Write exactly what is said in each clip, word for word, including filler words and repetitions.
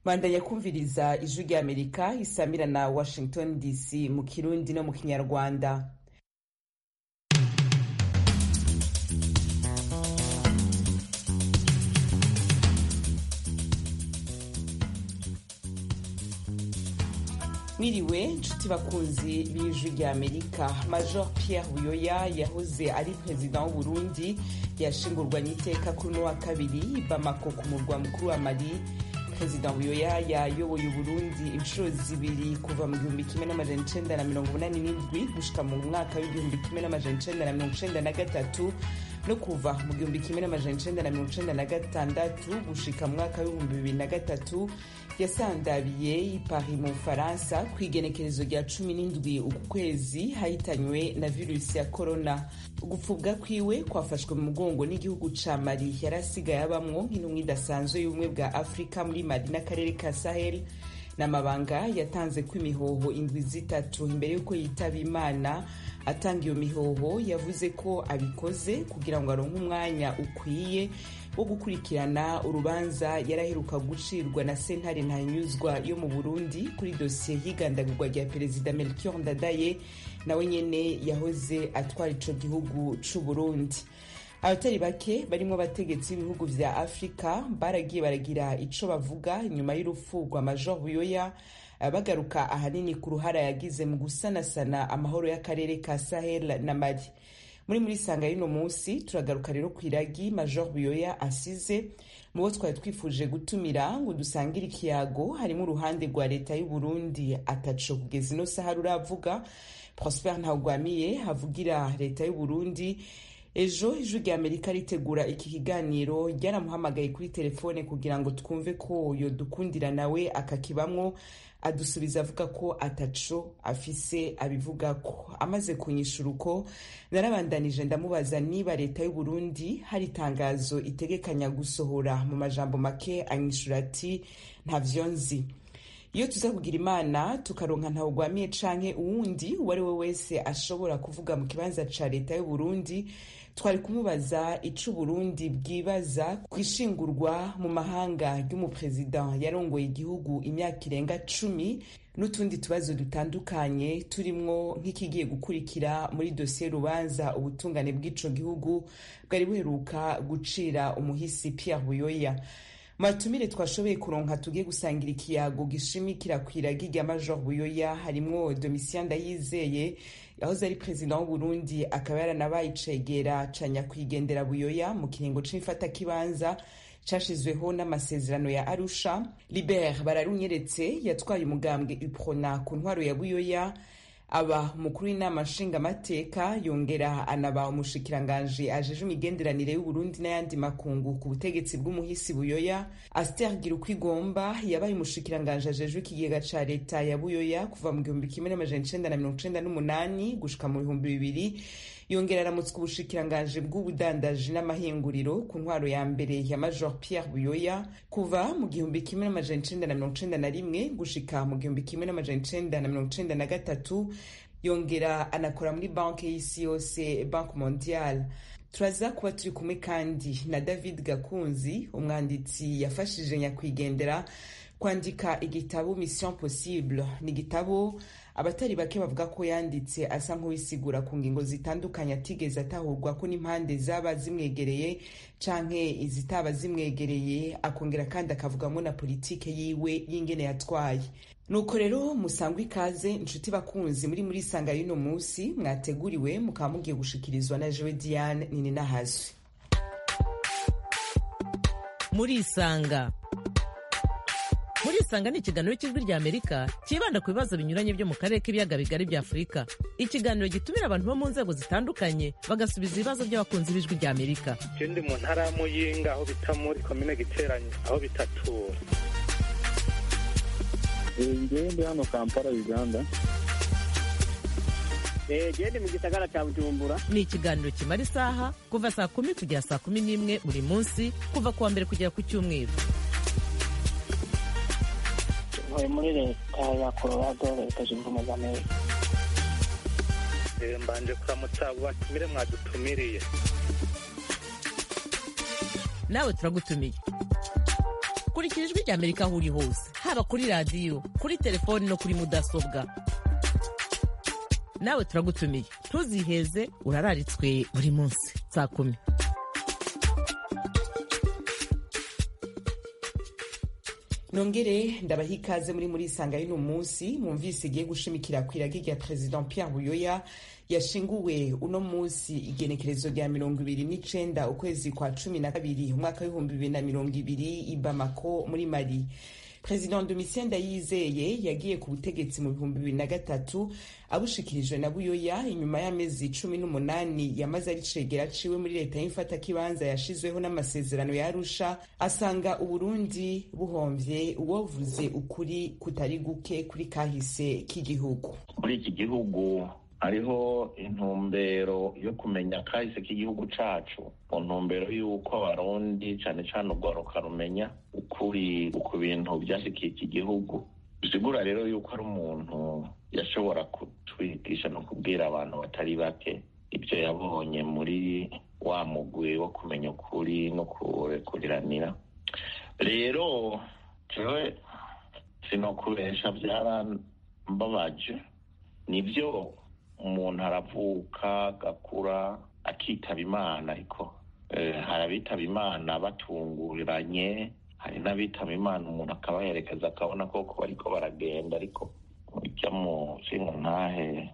Bandanya kumviriza ijwi rya Amerika isamira na Washington D C mu Kirundi no mu Kinyarwanda. Mwiriwe nshuti bakunzi b'ijwi rya Amerika. Major Pierre Buyoya yahoze ari perezida w'u Burundi yashingurwa n'iteka kuri wa kabiri i Bamako ku murwa mukuru wa Mali. Perezida Buyoya yayoboye Burundi inshuro zibiri kuva mu gihumbi kimwe n'amajana icenda na mirongo umunani n'indwi gushika mu mwaka w'igihumbi kimwe n'amajana icenda na mirongo icenda na gatatu no kuva mu gihumbi kimwe n'amajana icenda na mirongo icenda na gatandatu gushika mu mwaka w'ibihumbi bibiri na gatatu. Yasandabiye i Paris mu Faransa kwigenekerezo rya cumi n'indwi uku kwezi hahitanywe na virusi ya corona. Gupfubwa kwiwe kwafashwe mu mugongo n'igihugu ca Mali yarasigaye abamwo nk'intumwa idasanzwe y'ubumwe bwa Afrika muri Mali n'akarere ka Sahel. N'amabanga yatanze kw'imihoho indwi zitatu imbere yuko yitaba Imana. Atanga iyo mihoho yavuze ko abikoze kugira ngo aronke umwanya ukwiye wo gukurikirana urubanza yaraheruka gucirwa na sentare ntanyuzwa yo mu Burundi kuri dosiye y'igandagurwa rya perezida Melchior Ndadaye nawe nyene yahoze atwara ico gihugu c'u Burundi. Abatari bake barimo abategetsi b'ibihugu vya Afrika baragiye baragira ico bavuga inyuma y'urupfu rwa Major Buyoya, bagaruka ahanini ku ruhara yagize mu gusanasana amahoro y'akarere ka Sahel na Mali. Muri muri sanga y'ino munsi turagaruka rero kwiragi Major Buyoya asize mu bo twari twifuje gutumira ngo dusangire ikiyago. Harimo uruhande rwa leta y'u Burundi ataco kugeza ino saha ruravuga. Prosper Ntawugwamiye havugira leta y'u Burundi. Ejo ijwi rya Amerika ritegura iki kiganiro ryaramuhamagaye kuri telefone kugira ngo twumve ko yo dukundira nawe akakibamwo, adusubiza avuga ko ataco afise abivuga ko. Amaze kunyishura uko narabandanije ndamubaza niba leta y'u Burundi hari itangazo itegekanya gusohora. Mu majambo make anyishura ati ntavyo nzi. Iyo tuza kugira Imana tukaronka Ntawugwamiye canke uwundi uwari we wese ashobora kuvuga mu kibanza ca leta y'u Burundi, twari kumubaza ico Burundi bwibaza kwishingurwa mu mahanga ry'umuperezida yarongoye igihugu imyaka irenga cumi, n'utundi tubazo dutandukanye turimwo nk'ikigiye gukurikira muri dosiye rubanza ubutungane bw'ico gihugu bwari buheruka gucira umuhisi Pierre Buyoya. Matumire twashoboye kuronka tugiye gusangira ikiyago gishimikira kwiragi rya Major Buyoya harimwo Domitien Ndayizeye yahoze ari perezida w'u Burundi akaba yaranabaye icegera ca nyakwigendera Buyoya mu kiringo c'imfata kibanza cashizweho n'amasezerano ya Arusha. Libert Bararunyeretse yatwaye umugambwe Uprona ku ntwaro ya Buyoya, aba umukuru w'inama nshingamateka yongera anaba umushikiranganje ajeje imigenderanire y'u Burundi n'ayandi makungu ku butegetsi bw'umuhisi Buyoya. Aster Girukwigomba yabaye umushikiranganje ajeje ikigega ca leta ya Buyoya kuva mu gihumbi kimwe n'amajana icenda na mirongo icenda n'umunani gushika mu bihumbi bibiri. Yongera aramutswa ubushikiranganje bw'ubudandaji n'amahinguriro ku ntwaro ya mbere ya Major Pierre Buyoya kuva mu gihumbi kimwe n'amajana icenda na mirongo icenda na rimwe gushika mu gihumbi kimwe n'amajana icenda na mirongo icenda na gatatu. Yongera anakora muri banki y'isi yose, Banque Mondiale. Turaza kuba turi kumwe kandi na David Gakunzi, umwanditsi yafashije nyakwigendera kwandika igitabo Mission Possible. Ni igitabo abatari bake bavuga ko yanditse asa nk'uwisigura ku ngingo zitandukanye atigeze atahurwa ko n'impande zaba zimwegereye canke izitaba zimwegereye, akongera kandi akavugamo na politike yiwe y'ingene yatwaye. Nuko rero musangwa ikaze inshuti bakunzi muri muri sanga y'ino munsi mwateguriwe mukaba mugiye gushikirizwa na Jewe Diane Nini Nahazwe. Muri isanga Muri isanga ni ikiganiro cy'ijwi rya Amerika kibanda ku bibazo binyuranye byo mu karere k'ibiyaga bigari bya Afrika. Ikiganiro gitumira abantu bo mu nzego zitandukanye bagasubiza ibibazo by'abakunzi b'ijwi rya Amerika. Ndi mu ntara ya Muyinga aho bita muri commune Giteranyi aho bitatura. Ngende hano Kampala Uganda. Eh gende mu gisagara cya Bujumbura. Ni ikiganiro kimara isaha kuva saa kumi kugera saa kumi n'imwe buri munsi kuva kuwa mbere kugera ku cyumweru. Muri leta ya Colorado leta zunze ubumwe za Amerika. Mbanje kuramutsa abo batumire mwadutumiriye. Nawe turagutumiye. kurikira ijwi ry'Amerika aho uri hose, haba kuri radiyo, kuri telefoni no kuri mudasobwa. Nawe turagutumiye, ntuziheze, urararitswe buri munsi saa kumi. Nongere ndabaha ikaze muri muri isanga y'uno munsi mwumvise igiye gushimikira kw'iragi rya President Pierre Buyoya yashinguwe uno munsi igenekerezo rya mirongo ibiri n'icenda ukwezi kwa cumi na kabiri umwaka w'ibihumbi bibiri na mirongo ibiri i Bamako muri Mali. President Domitien Ndayizeye yagiye ku butegetsi mu bihumbi bibiri na gatatu abushikirijwe na Buyoya inyuma y'amezi cumi n'umunani yamaze ari cegera ciwe muri leta y'imfata kibanza yashizweho n'amasezerano ya Arusha, asanga Uburundi buhomvye uwovuze ukuri kutari guke kuri kahise k'igihugu. Muri iki gihugu hariho intumbero yo kumenya kahise k'igihugu cacu, mu ntumbero y'uko abarundi cane cane urwaruka rumenya ukuri ku bintu vyashikiye iki gihugu. Bisigura rero yuko ari umuntu yashobora kutwigisha no kubwira abantu batari bake ibyo yabonye muri wa mugwi wo kumenya ukuri no kurekuriranira. Rero jewe sinokubesha vyarambabaje, nivyo umuntu aravuka gakura akitaba Imana, ariko hari abitaba Imana batunguranye, hari n'abitaba Imana umuntu akabaherekeza akabona koko bariko baragenda, ariko ujya mu nshinga ntahe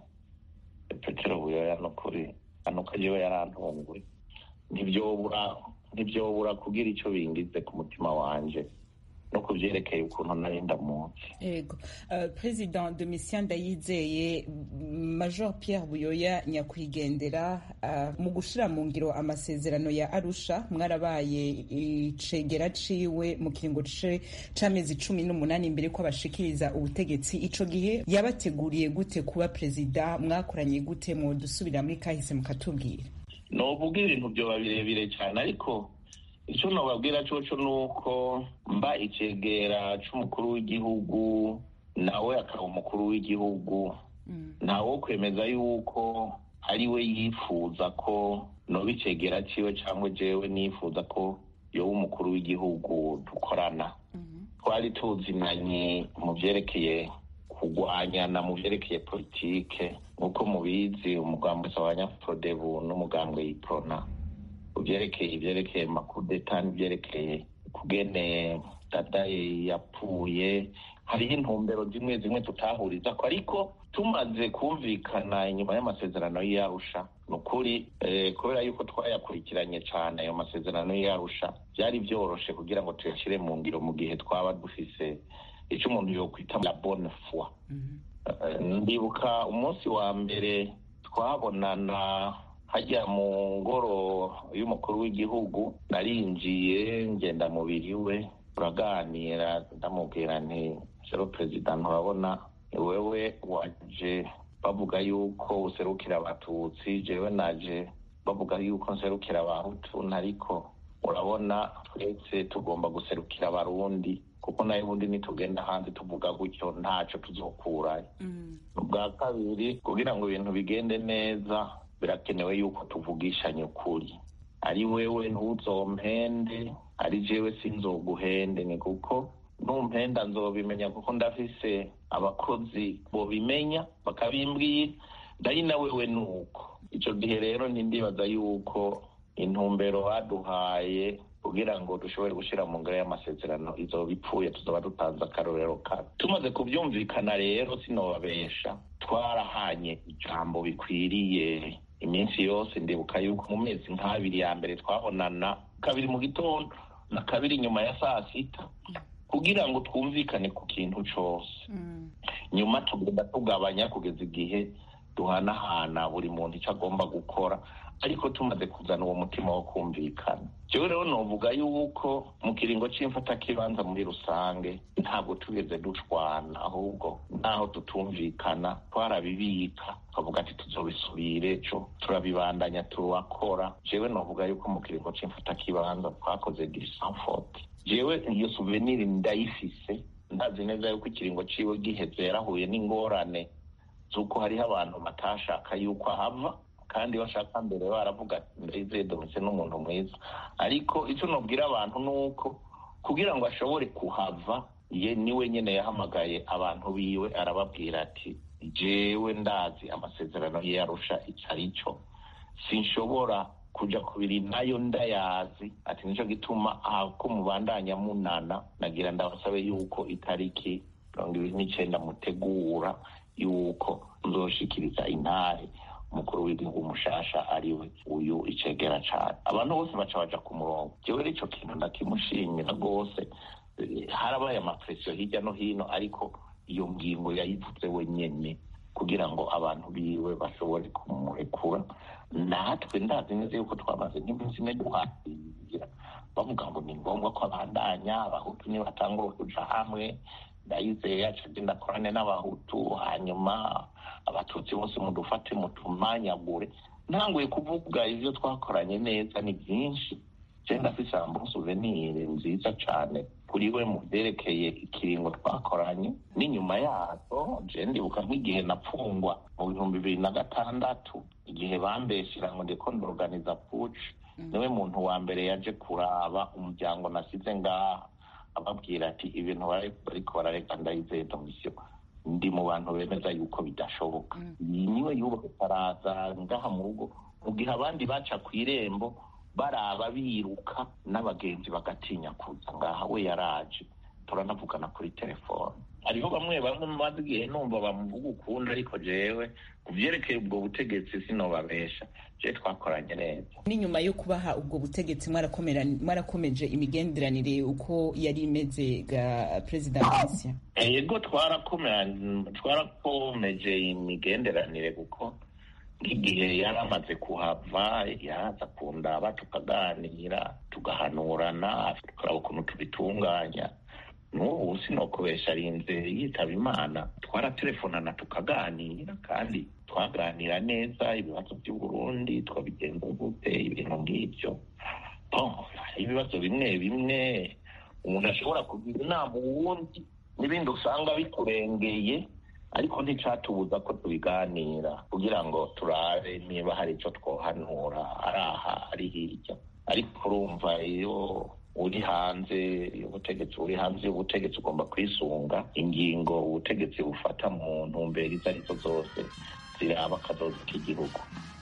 Petero Buyoya no kuri anuka jewe yarantunguye. Ntivyobura ntivyobura kugira ico bingize ku mutima wanje no kuvyerekeye ukuntu nari ndamuzi. Ego uh, President Domitien Ndayizeye, Major Pierre Buyoya nyakwigendera, uh, mu gushira mu ngiro amasezerano ya Arusha mwarabaye icegera ciwe mu kiringo c'amezi cumi n'umunani imbere ko abashikiriza ubutegetsi. Ico gihe yabateguriye gute kuba president? Mwakoranye gute? Mu dusubira muri kahise mukatubwira. Novuga ibintu vyoba birebire cyane, ariko icyo nababwira coco nuko mba icegera c'umukuru w'igihugu nawe akaba umukuru w'igihugu, mm. ntawo kwemeza yuko ari we yifuza ko noba icegera ciwe cyangwa jewe nifuza ko yoba umukuru w'igihugu dukorana. Mm-hmm. Twari tuzinanye mu vyerekeye kugwanyana, mu vyerekeye politike, nk'uko mubizi umugambwe w'abanyaprodebu n'umugambwe y'iprona uvyerekeye ivyerekeye makudeta n'ivyerekeye kugene Dadaye yapfuye, hariho intumbero zimwe zimwe tutahuriza ko, ariko tumaze kumvikana inyuma y'amasezerano y'Arusha nukuri eh, kubera yuko twayakurikiranye cane ayo masezerano y'Arusha byari vyoroshe kugira ngo tuyashire mu ngiro mu gihe twaba dufise ico umuntu yokwita la bonne foi. Mm-hmm. uh, ndibuka umunsi wa mbere twabonana hajya mu ngoro y'umukuru w'igihugu, narinjiye ngenda mubiri we turaganira, ndamubwira nti Sero President, urabona wewe waje bavuga yuko userukira abatutsi, jewe naje bavuga yuko nserukira abahutu, ariko urabona twese tugomba guserukira abarundi, kuko nayo ubundi nitugenda hanze tuvuga gutyo ntaco tuzokurayo. Mm. Ubwa kabiri, kugira ngo ibintu bigende neza birakenewe yuko tuvugishanya ukuri, ari wewe ntuzompende, ari jewe sinzoguhende, ni kuko numpenda nzobimenya kuko ndafise abakozi bobimenya bakabimbwira, ndari na wewe nuko. Ico gihe rero nindibaza yuko intumbero baduhaye kugira ngo dushobore gushira mu ngiro y'amasezerano izoba ipfuye, tuzoba dutanze akarorero kabi. Tumaze kuvyumvikana rero sinobabesha, twarahanye ijambo bikwiriye iminsi yose. Ndibuka yuko mu mezi nk'abiri ya mbere twabonana kabiri mu gitondo na kabiri nyuma ya saa sita kugira ngo twumvikane ku kintu cose. Mm. Nyuma tugenda tugabanya kugeza igihe duhanahana buri muntu icyo agomba gukora, ariko tumaze kuzana uwo mutima wo kumvikana. Jewe rero novuga yuko mu kiringo c'imfata kibanza muri rusange ntabwo tugeze dushwana, ahubwo naho tutumvikana twarabibika tukavuga ati tuzobisubire ejo, turabibandanya turakora. Jewe novuga yuko mu kiringo c'imfata kibanza twakoze disanfort. Jewe iyo souvenir ndayifise, ndazi neza yuko ikiringo ciwe giheze yarahuye n'ingorane zuko hariho abantu batashaka yuko ahava, kandi bashaka mbere baravuga Ndayizeye Domitien n'umuntu mwiza. Ariko ico nobwira abantu nuko kugira ngo ashobore kuhava ye niwe nyene yahamagaye abantu biwe arababwira ati jewe ndazi amasezerano ye yarusha ico arico, sinshobora kuja kubiri nayo ndayazi, ati nico gituma ako mubandanya munana nagira ndabasabe yuko itariki mirongo ibiri n'icenda mutegura yuko nzoshikiriza intare umukuru w'igihugu mushasha ariwe uyu icegera cane. Abantu bose baca baja ku murongo, jewe ico kintu ndakimushimira rwose. Harabaye amapresiyo hirya no hino, ariko iyo ngingo yayivuze wenyene kugira ngo abantu biwe bashobore kumurekura. Natwe ndazi neza yuko twamaze nk'iminsi ine duhatirira bavuga ngo ni ngombwa ko abandanya abahutu nibatangura kuja hamwe, ndayizeye yacu ndakorane n'abahutu, hanyuma abatutsi bose mudufate mutumanyagure. Ntanguye kuvuga ivyo twakoranye neza ni vyinshi, je ndafise souvenir nziza cane kuri we mu vyerekeye ikiringo twakoranye. N'inyuma yazo je ndibuka nk'igihe napfungwa mu bihumbi bibiri na gatandatu, igihe bambeshira ngo ndiko ndorganiza puci, niwe muntu wa mbere yaje kuraba umuryango nasize ngaha ababwira ati ibintu bariko barareka Ndayizeye Domitien ndi mu bantu bemeza yuko bidashoboka. Niwe yubaka paraza ngaha mu rugo, mu gihe abandi baca kw'irembo baraba biruka n'abagenzi bagatinya kuza ngaha, we yaraje turanavugana kuri telefone. Hariho bamwe bamwe maze igihe numva bamuvuga ukunda, ariko jewe kuvyerekeye ubwo butegetsi sinobabesha, je twakoranye neza. N'inyuma yo kubaha ubwo butegetsi mwarakomeje imigenderanire uko yari imeze ga President Domitien? Yego twarakomeje twarakomeje imigenderanire kuko nk'igihe yari amaze kuhava yaza kundaba tukaganira tugahanurana tukaraba ukuntu tubitunganya. N'ubu sinokubesha arinze yitaba Imana, twaratelefonana tukaganira kandi twaganira neza ibibazo by'u Burundi twabigenza gute, ibintu nk'ivyo. Bon, ibibazo bimwe bimwe umuntu ashobora kugira inama uwundi, n'ibindi usanga bikurengeye, ariko nticatubuza ko tubiganira kugira ngo turabe niba hari ico twohanura ari aha ari hirya. Ariko urumva iyo uri hanze y'ubutegetsi uri hanze y'ubutegetsi ugomba kwisunga ingingo ubutegetsi bufata mu ntumbero izo arizo zose ziraba akazoza k'igihugu.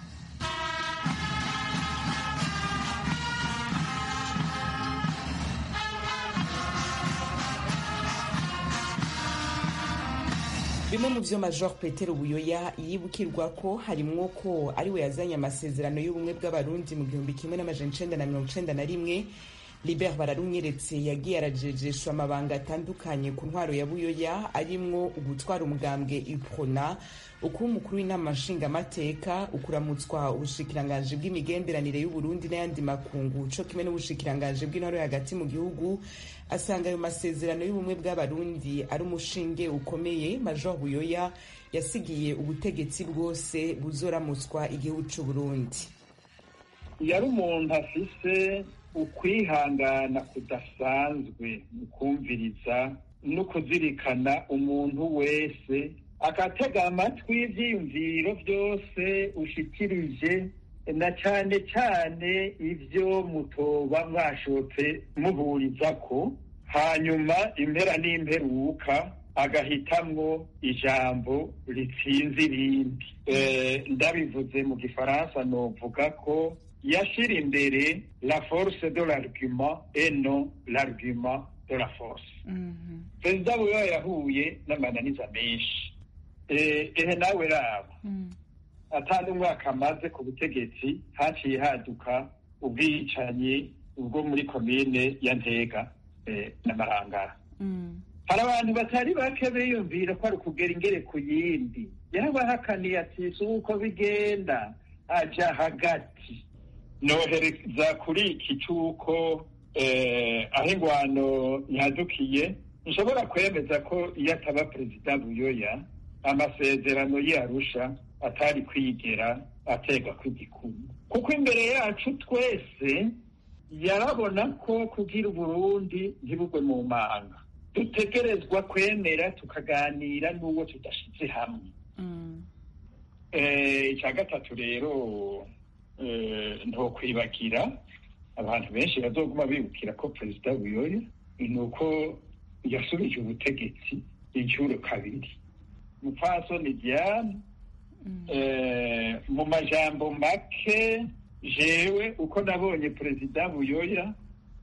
Bimwe mu vyo Major Petero Buyoya yibukirwa ko harimwo ko ari we yazanye amasezerano y'ubumwe bw'abarundi mu gihumbi kimwe n'amajana icenda na mirongo icenda na rimwe. Libert Bararunyeretse yagiye arajejeshwa amabanga atandukanye ku ntwaro ya Buyoya, arimwo ugutwara umugambwe Iprona, ukuba umukuru w'inama nshingamateka, ukuramutswa ubushikiranganji bw'imigenderanire y'Uburundi n'ayandi makungu, co kimwe n'ubushikiranganji bw'intwaro hagati mu gihugu. Asanga ayo masezerano y'ubumwe bw'abarundi ari umushinge ukomeye Major Buyoya yasigiye ubutegetsi bwose buzoramutswa igihugu c'u Burundi. Yari umuntu afise ukwihangana kudasanzwe mu kumviriza no kuzirikana umuntu wese, agatega amatwi ivyiyumviro vyose ushikirije, na cane cane ivyo mutoba mwashotse muhurizako, hanyuma impera n'imperuka agahitamwo ijambo ritsinze irindi. Eh, ndabivuze mu Gifaransa novuga ko yashira imbere la force de l'argument et non l'argument de la force. Mm-hmm. Perezida Buyoya yahuye n'amananiza menshi. Eh, ehe nawe raba. Mm. Atandi umwaka amaze ku butegetsi haciye haduka ubwicanyi ubwo muri komine ya Ntega eh, na Marangara. Mm. Hari abantu batari bake biyumvira ko ari ukugera ingere ku yindi. Yarabahakaniye ati si uko bigenda, aja hagati. Nohereza kuri iki cy'uko eh, aho ingwano yadukiye, nshobora kwemeza ko iyo ataba Perezida Buyoya amasezerano y'Arusha atari kwigera atega kw'igikumu, kuko imbere yacu twese yarabona ko kugira Uburundi ntibugwe mu manga dutegerezwa kwemera tukaganira n'uwo tudashize hamwe. Mm. Eh, icya gatatu rero eh, ntokwibagira abantu benshi bazoguma bibukira ko Perezida Buyoya ni uko yasubije ubutegetsi inshuro kabiri. Mupfasoni Diane mu majambo make, jewe uko nabonye perezida Buyoya,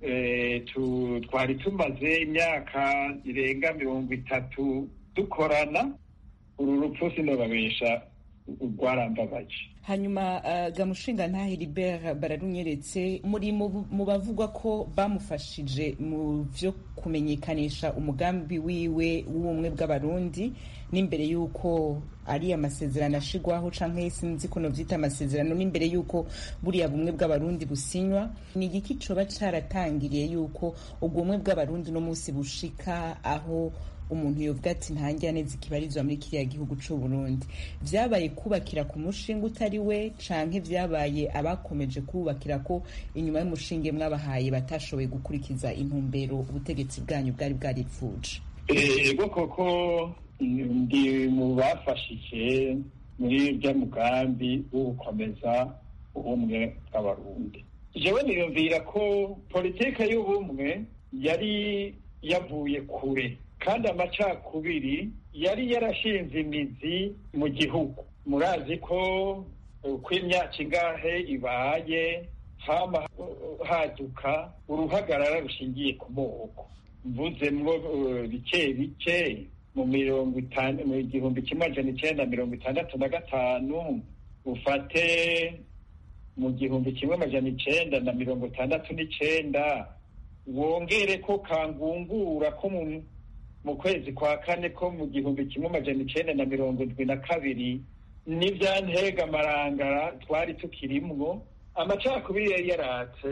twari tumaze imyaka irenga mirongo itatu dukorana, uru rupfu sinababesha rwarambabaje. Hanyuma uh, gamushinga ntahe Libert Bararunyeretse, muri mu bavugwa ko bamufashije mu vyo kumenyekanisha umugambi wiwe w'ubumwe bw'abarundi n'imbere yuko ari amasezerano ashigwaho canke sinzi ko no vyita amasezerano, n'imbere yuko buriya bumwe bw'abarundi businywa, ni igiki coba caratangiriye yuko ubumwe bw'abarundi no musi bushika aho umuntu yovuga ati ntangira neza ikibarizwa muri kiriya gihugu c'u Burundi? Vyabaye kubakira ku mushinga utari we canke vyabaye abakomeje kubakira ko inyuma y'umushinge mwabahaye batashoboye gukurikiza intumbero ubutegetsi bwanyu bwari bwaripfuje? Ego koko ndi mu bafashije muri bya mugambi wo gukomeza ubumwe bw'abarundi. Jewe niyumvira ko politike y'ubumwe yari yavuye kure, kandi amacakubiri yari yarashinze imizi mu gihugu. Murazi ko uko imyaka ingahe ibaye hama haduka uruhagarara rushingiye ku moko. Mvuzemwo bike bike mu mirongo itanu mu igihumbi kimwe amajana icenda mirongo itandatu na gatanu, ufate mu gihumbi kimwe amajana icenda na mirongo itandatu n'icenda, wongere ko kangungura ko mu mu kwezi kwa kane ko mu gihumbi kimwe amajana icenda na mirongo indwi na kabiri, n'ivyantega marangara twari tukirimwo. Amacakubiri yari yaratse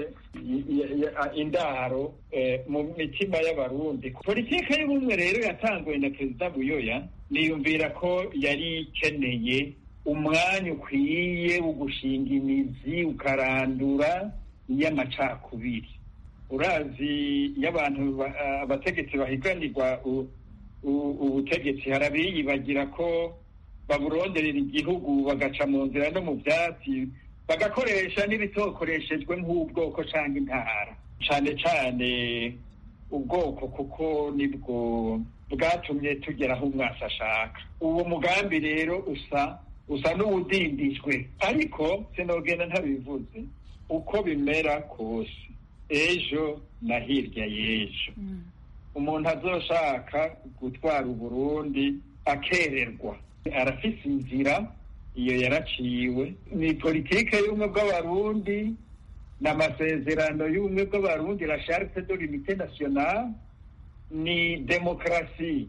indaro mu mitima y'abarundi. Politike y'ubumwe rero yatanguwe na perezida Buyoya, niyumvira ko yari ikeneye umwanya ukwiye wo gushinga imizi ukarandura y'amacakubiri. Urazi y'abantu abategetsi bahiganirwa ubutegetsi, harabiyibagira ko baburonderera igihugu bagaca mu nzira no mu vyatsi, bagakoresha n'ibitokoreshejwe nk'ubwoko canke intara, cane cane ubwoko kuko nibwo bwatumye tugera aho umwasi ashaka. Uwo mugambi rero usa usa n'uwudindijwe, ariko sinogenda ntabivuze uko bimera kose, ejo na hirya y'ejo umuntu azoshaka gutwara Uburundi akererwa, arafise inzira iyo yaraciwe. Ni politike y'ubumwe bw'abarundi n'amasezerano y'ubumwe bw'abarundi, la charte de l'unité nationale, ni demokrasi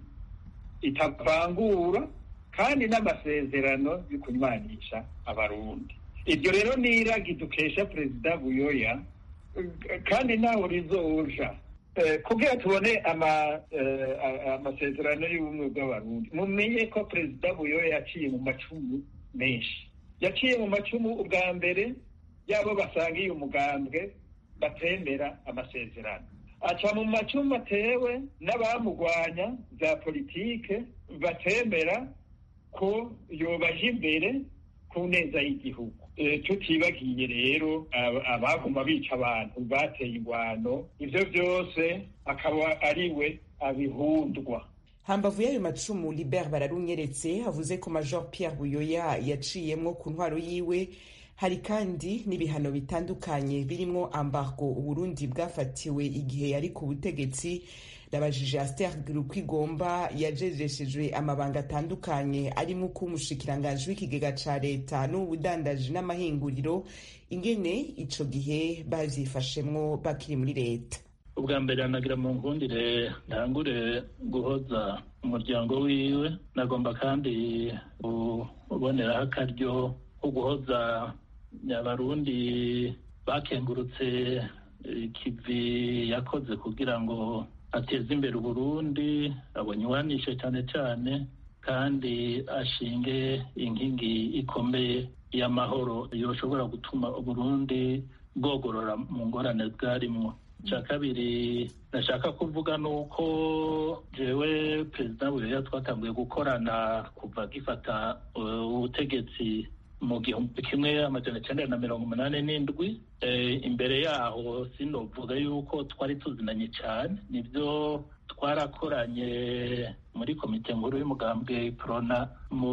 itavangura kandi n'amasezerano yo kunywanisha abarundi. Ibyo rero ni iragi dukesha perezida Buyoya, kandi naho rizoja kugira tubone amasezerano y'ubumwe bw'abarundi. Mumenye ko perezida Buyoya yaciye mu macumu menshi, yaciye mu macumu ubwa mbere yabo basangiye umugambwe batemera amasezerano, aca mu macumu atewe n'abamugwanya za politike batemera ko yobaje imbere ku neza y'igihugu. Tutibagiye rero abaguma bica abantu bateye ingwano, ivyo vyose akaba ariwe abihundwa. Hambavu y'ayo macumu, Libert Bararunyeretse avuze ko Major Pierre Buyoya yaciyemwo ku ntwaro yiwe hari kandi n'ibihano bitandukanye birimwo embargo Uburundi bwafatiwe igihe yari ku butegetsi. Nabajije Aster Rukwigomba yajejeshejwe amabanga atandukanye arimo ko umushikiranganji w'ikigega ca leta n'ubudandaji n'amahinguriro, ingene ico gihe bavyifashemwo bakiri muri leta. Ubwa mbere anagira mu nkundire ntangure guhoza umuryango wiwe, nagomba kandi uboneraho akaryo ko guhoza abarundi bakengurutse ikivi yakoze kugira ngo ateze imbere Uburundi, abonywanishe cyane cyane kandi ashinge inkingi ikomeye y'amahoro yoshobora gutuma Uburundi bwogorora mu ngorane bwarimwo. Cya kabiri nashaka kuvuga nuko jewe perezida Buyoya twatanguye gukorana kuva gifata ubutegetsi mu gihumbi kimwe amajana icyenda na mirongo umunani n'indwi. Imbere yaho sinovuga yuko twari tuzinanye cyane, nibyo twarakoranye muri komite nkuru y'umugambwe Prona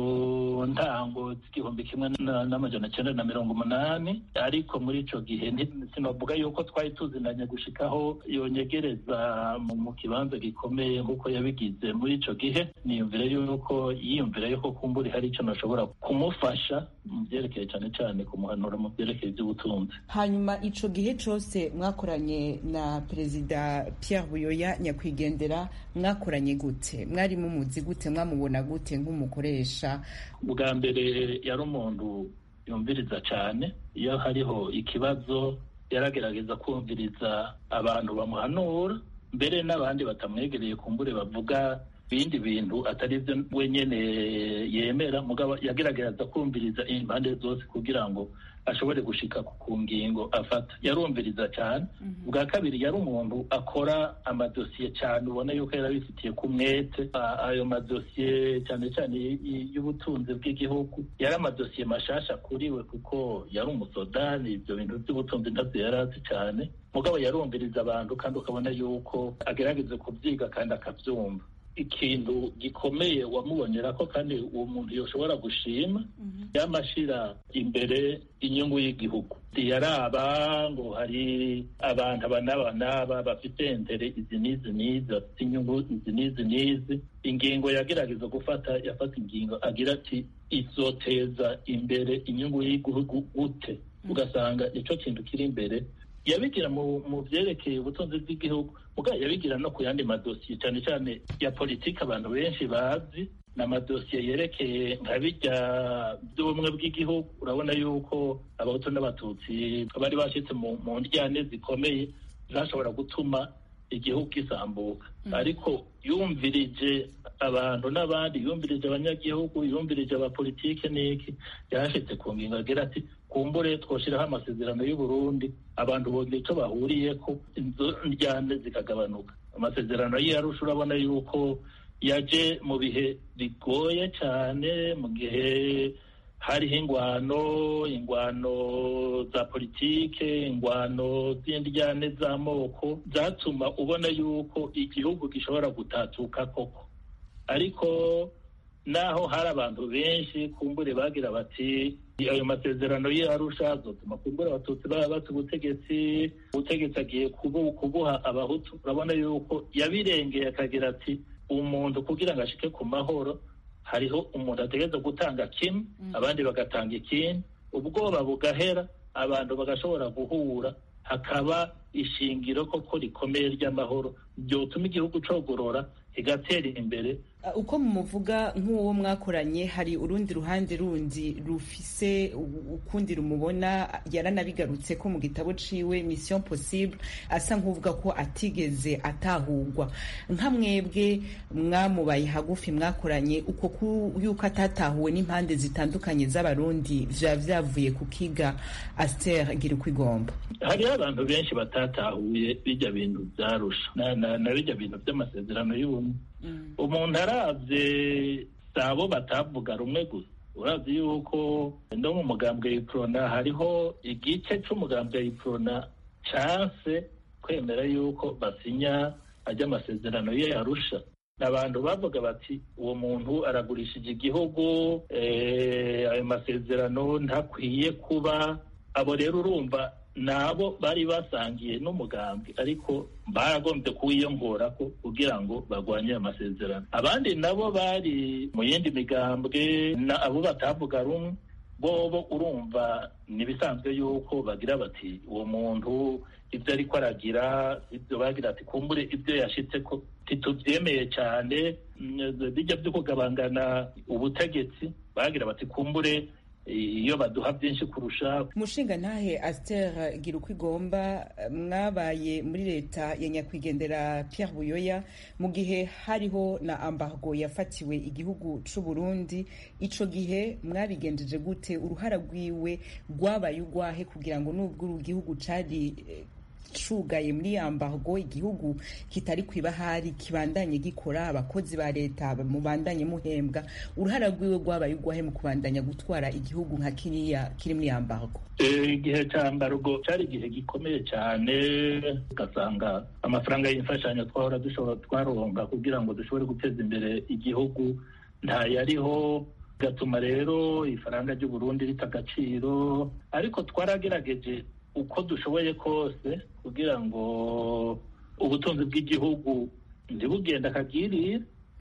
mu ntango z'igihumbi kimwe n'amajana icyenda na mirongo umunani, ariko muri ico gihe sinovuga yuko twari tuzinanye gushikaho yonyegereza mu kibanza gikomeye nk'uko yabigize muri ico gihe. Niyumvire yuko yiyumvira yuko kumbura hari ico nashobora kumufasha mu byerekeye cyane cyane kumuhanura mu byerekeye iby'ubutunzi. Hanyuma ico gihe cose mwakoranye na Perezida Pierre Buyoya nyakwigendera, mwakoranye gute? Mwari mumuzi gute? Mwamubona gute nk'umukoresha? Ubwa mbere yari umuntu yumviriza cyane, iyo hariho ikibazo yaragerageza kumviriza abantu bamuhanura, mbere n'abandi batamwegereye kumbure bavuga ibindi bintu atari byo wenyene yemera, mugabo yagerageza kumviriza impande zose kugira ngo ashobore gushika ku ngingo afata. Yarumviriza cyane. Mm-hmm. Ubwa kabiri yari umuntu akora amadosiye cyane, ubona yuko yarabifitiye ku mwete. Ayo madosiye cyane cyane y'ubutunzi bw'igihugu yari amadosiye mashasha kuri we, kuko yari umusodani, ibyo bintu by'ubutunzi ntabyo yari azi cyane, mugabo yarumviriza abantu kandi ukabona yuko agerageze kubyiga kandi akabyumva. Ikintu gikomeye wamubonera ko kandi uwo muntu yoshobora gushima, mm-hmm. yamashira imbere inyungu y'igihugu. Yaraba ngo hari abantu abanaba naba bafite intere izi n'izi n'izi, bafite inyungu izi n'izi n'izi. Ingingo yagerageza gufata, yafata ingingo agira ati izoteza imbere inyungu y'igihugu gute. Mm-hmm. Ugasanga ico kintu kiri imbere yabigira mu mu byerekeye ubutunzi bw'igihugu, mugabo yabigira no ku yandi madosiye cyane cyane ya politiki abantu benshi bazi, n'amadosiye yerekeye nka bijya by'ubumwe bw'igihugu. Urabona yuko abahutu n'abatutsi bari bashyitse mu ndyane zikomeye zashobora gutuma igihugu gisambuka. Mm. Ariko yumvirije abantu n'abandi, yumvirije abanyagihugu, yumvirije abapolitike n'iki, yarashitse ku ngingo agira ati kumbure twoshiraho amasezerano y'u Burundi, abantu bogira icyo bahuriyeko, inzo ndyane zikagabanuka. Amasezerano y'Arusha urabona yuko yaje mu bihe bigoye cyane, mu gihe hariho ingwano ingwano za politike, ingwano z'indyane z'amoko, zatuma ubona yuko igihugu gishobora gutatuka koko. Ariko naho hari abantu benshi kumbure bagira bati ayo masezerano y'Arusha azotuma kumbure abatutsi baba bata ubutegetsi, ubutegetsi agiye kubuha abahutu. Urabona yuko yabirengeye akagira ati umuntu kugira ngo ashike ku mahoro hariho umuntu ategereza gutanga kimwe, mm. abandi bagatanga ikindi, ubwoba bugahera, abantu bagashobora guhura, hakaba ishingiro koko rikomeye ry'amahoro byotuma igihugu cogorora igatera imbere. Uko mumuvuga nk'uwo mwakoranye, hari urundi ruhande rundi rufise ukundi rumubona. Yaranabigarutse ko mu gitabo ciwe Mission Possible asa nk'uvuga ko atigeze atahurwa. Nka mwebwe mwamubaye hagufi, mwakoranye uko yuko atatahuwe n'impande zitandukanye z'abarundi, vya vyavuye ku kiga Aster Girukwigomba. Hari abantu benshi batatahuye bijya bintu byarusha na na, na bijya bintu by'amasezerano y'ubumwe. Mm. Umuntu aravye sabo batavuga rumwe gusa. Uravye yuko ndo mu mugambwe y'Iprona hariho igice c'umugambwe y'Iprona chance kwemera yuko basinya ajya amasezerano ye yarusha. Abantu bavuga bati uwo muntu aragurishije igihugu, eh ayo masezerano ntakwiye kuba. Abo rero urumva nabo bari basangiye n'umugambwe, ariko baragombye kuwiyongora ko kugira ngo bagwanye amasezerano. Abandi nabo bari mu yindi migambwe na abo batavuga rumwe, bobo urumva nibisanzwe yuko bagira bati uwo muntu ibyo ariko aragira, ibyo bagira ati kumbure ibyo yashitse ko titubyemeye cyane, bijya byo kugabangana ubutegetsi, bagira bati kumbure iyo baduha byinshi kurusha. Mushinga ntahe Aster Girukwigomba, mwabaye muri leta ya nyakwigendera Pierre Buyoya mu gihe hariho na embargo yafatiwe igihugu c'u Burundi. Ico gihe mwabigenjeje gute? Uruhara rwiwe rwabaye ugwahe kugira ngo nubwo igihugu cari cugaye muri yambargo igihugu kitari kwibahari kibandanye gikora abakozi ba leta mubandanye muhembwa uruhara rwiwe rwabaye ugwahe mu kubandanya gutwara igihugu nka kiriya kiri muri yambargo? Igihe cya mbargo cyari igihe gikomeye cyane, ugasanga amafaranga y'imfashanyo twahora dushobora twaronga kugira ngo dushobore guteza imbere igihugu ntayariho, gatuma rero ifaranga ry'u Burundi rita agaciro, ariko twaragerageje uko dushoboye kose kugira ngo ubutunzi bw'igihugu ntibugenda akagirira,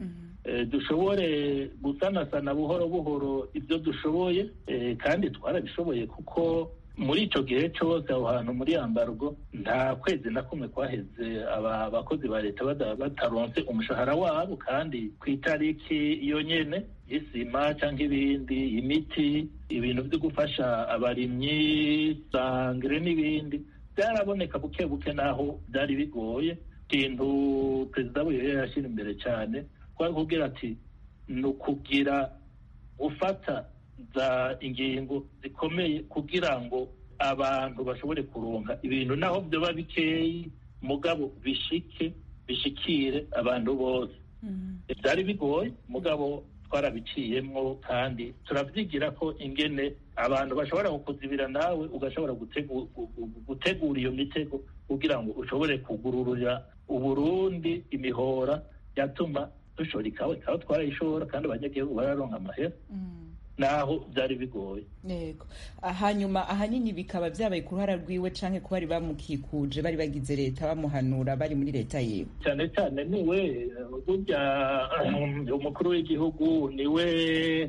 dushobore gusanasana buhoro buhoro ibyo dushoboye, kandi twarabishoboye kuko muri icyo gihe cyose aho hantu muri yambargo nta kwezi na kumwe kwaheze aba bakozi ba leta bataronse umushahara wabo, kandi ku itariki iyo nyene isima cyangwa ibindi imiti ibintu byo gufasha abarimyi sangre n'ibindi byaraboneka buke buke naho byari bigoye. Ikintu perezida Buyoya yashyira imbere cyane kwari kugira ati ni ukugira gufata za ingingo zikomeye kugira ngo abantu bashobore kuronka ibintu naho byoba bikeyi mugabo bishike bishikire abantu bose. Byari bigoye mugabo twarabiciyemwo, kandi turavyigira ko ingene abantu bashobora kukuzibira nawe ugashobora gutegura iyo mitego kugira ngo ushobore kugururira Uburundi imihora yatuma dushora ikawa ikawa twarayishora kandi abanyagihugu bararonka amahera naho byari bigoye. Yego. Hanyuma ahanini bikaba byabaye ku ruhara rwiwe canke ko bari bamukikuje bari bagize leta bamuhanura bari muri leta yiwe? Cyane cyane niwe burya umukuru w'igihugu niwe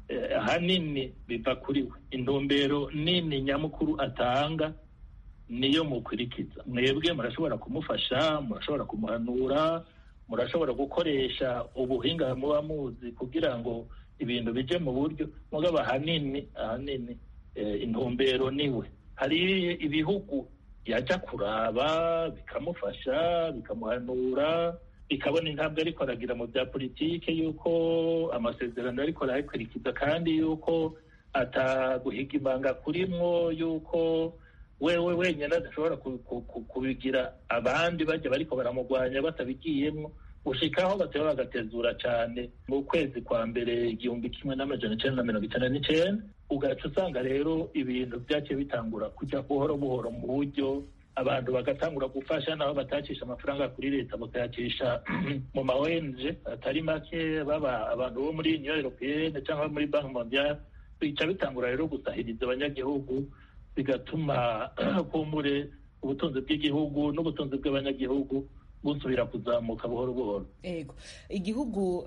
ahanini biva kuri we, intumbero nini nyamukuru atanga niyo mukurikiza. Mwebwe murashobora kumufasha, murashobora kumuhanura, murashobora gukoresha ubuhinga muba muzi kugira ngo ibintu bije mu buryo, mugabo ahanini ahanini intumbero niwe. Hari ibihugu yaja kuraba bikamufasha bikamuhanura bikabona intambwe ariko aragira mu bya politike yuko amasezerano ariko arayakurikiza, kandi yuko ataguhiga ibanga kurimwo, yuko wewe wenyine adashobora kubigira abandi bajya bariko baramugwanya batabigiyemwo, gushikaho bateba bagatezura cyane mu kwezi kwa mbere igihumbi kimwe n'amajana icenda na mirongo icenda n'icenda, ugaca usanga rero ibintu byaciye bitangura kuja buhoro buhoro mu buryo abantu bagatangura gufasha nabo batacisha amafaranga kuri leta bakayacisha mu ma O N G atari make, baba abantu bo muri Union Européenne cyangwa muri Banque Mondiale, bica bitangura rero gusahiriza abanyagihugu, bigatuma kumbure ubutunzi bw'igihugu n'ubutunzi bw'abanyagihugu busubira kuzamuka buhoro buhoro. Ego, igihugu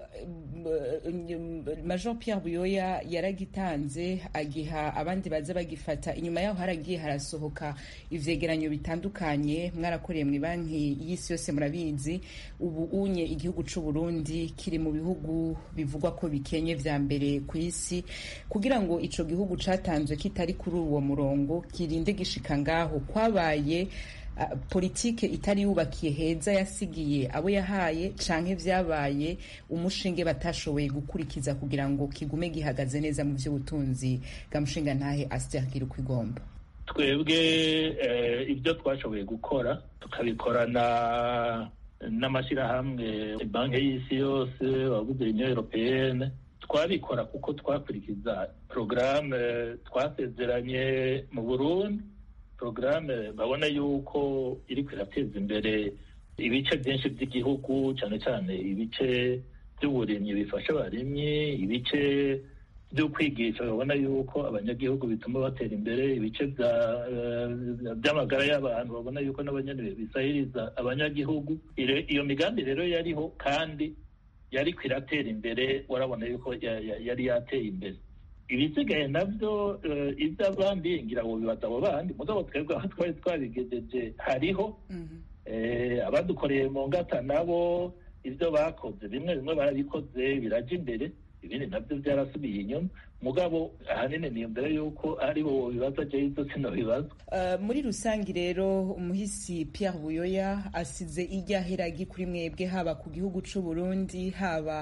Major Pierre Buyoya yaragitanze agiha abandi baza bagifata, inyuma yaho haragiye harasohoka ivyegeranyo bitandukanye mwarakoreye mu banki y'isi yose murabizi. Ubu unye igihugu c'u Burundi kiri mu bihugu bivugwa ko bikenye vya mbere ku isi, kugira ngo ico gihugu catanzwe kitari kuri uwo murongo kirinde gishika ngaho kwabaye Uh, politike itari yubakiye heza yasigiye abo yahaye, canke vyabaye umushinge batashoboye gukurikiza kugira ngo kigume gihagaze neza mu vy'ubutunzi bwa mushinga ntahe Aster Girukigomba? Twebwe eh, ibyo twashoboye gukora tukabikorana n'amashyirahamwe banki y'isi yose bavuze Union Européenne, twabikora kuko twakurikiza programme twasezeranye mu Burundi, programme babona yuko iri kwirateza imbere ibice byinshi by'igihugu, cyane cyane ibice by'uburimyi bifasha abarimyi, ibice byo kwigisha babona yuko abanyagihugu bituma batera imbere, ibice by'amagara y'abantu babona yuko n'abanyene bisahiriza abanyagihugu. Iyo migambi rero yariho kandi yari kwiratera imbere, warabona yuko yari yateye imbere. Ibisigaye nabyo iby'abandi ngira ngo bibaza abo bandi, mugabo twebwe aho twari twabigejeje hariho abadukoreye mu ngata nabo ibyo bakoze bimwe bimwe barabikoze biraja imbere, ibindi nabyo byarasubiye inyuma, mugabo ahanini ni imbere yuko ari bo bibaza je izo sino bibaza. Uh, muri rusangi rero umuhisi Pierre Buyoya asize ijya heragi kuri mwebwe, haba ku gihugu c'u Burundi haba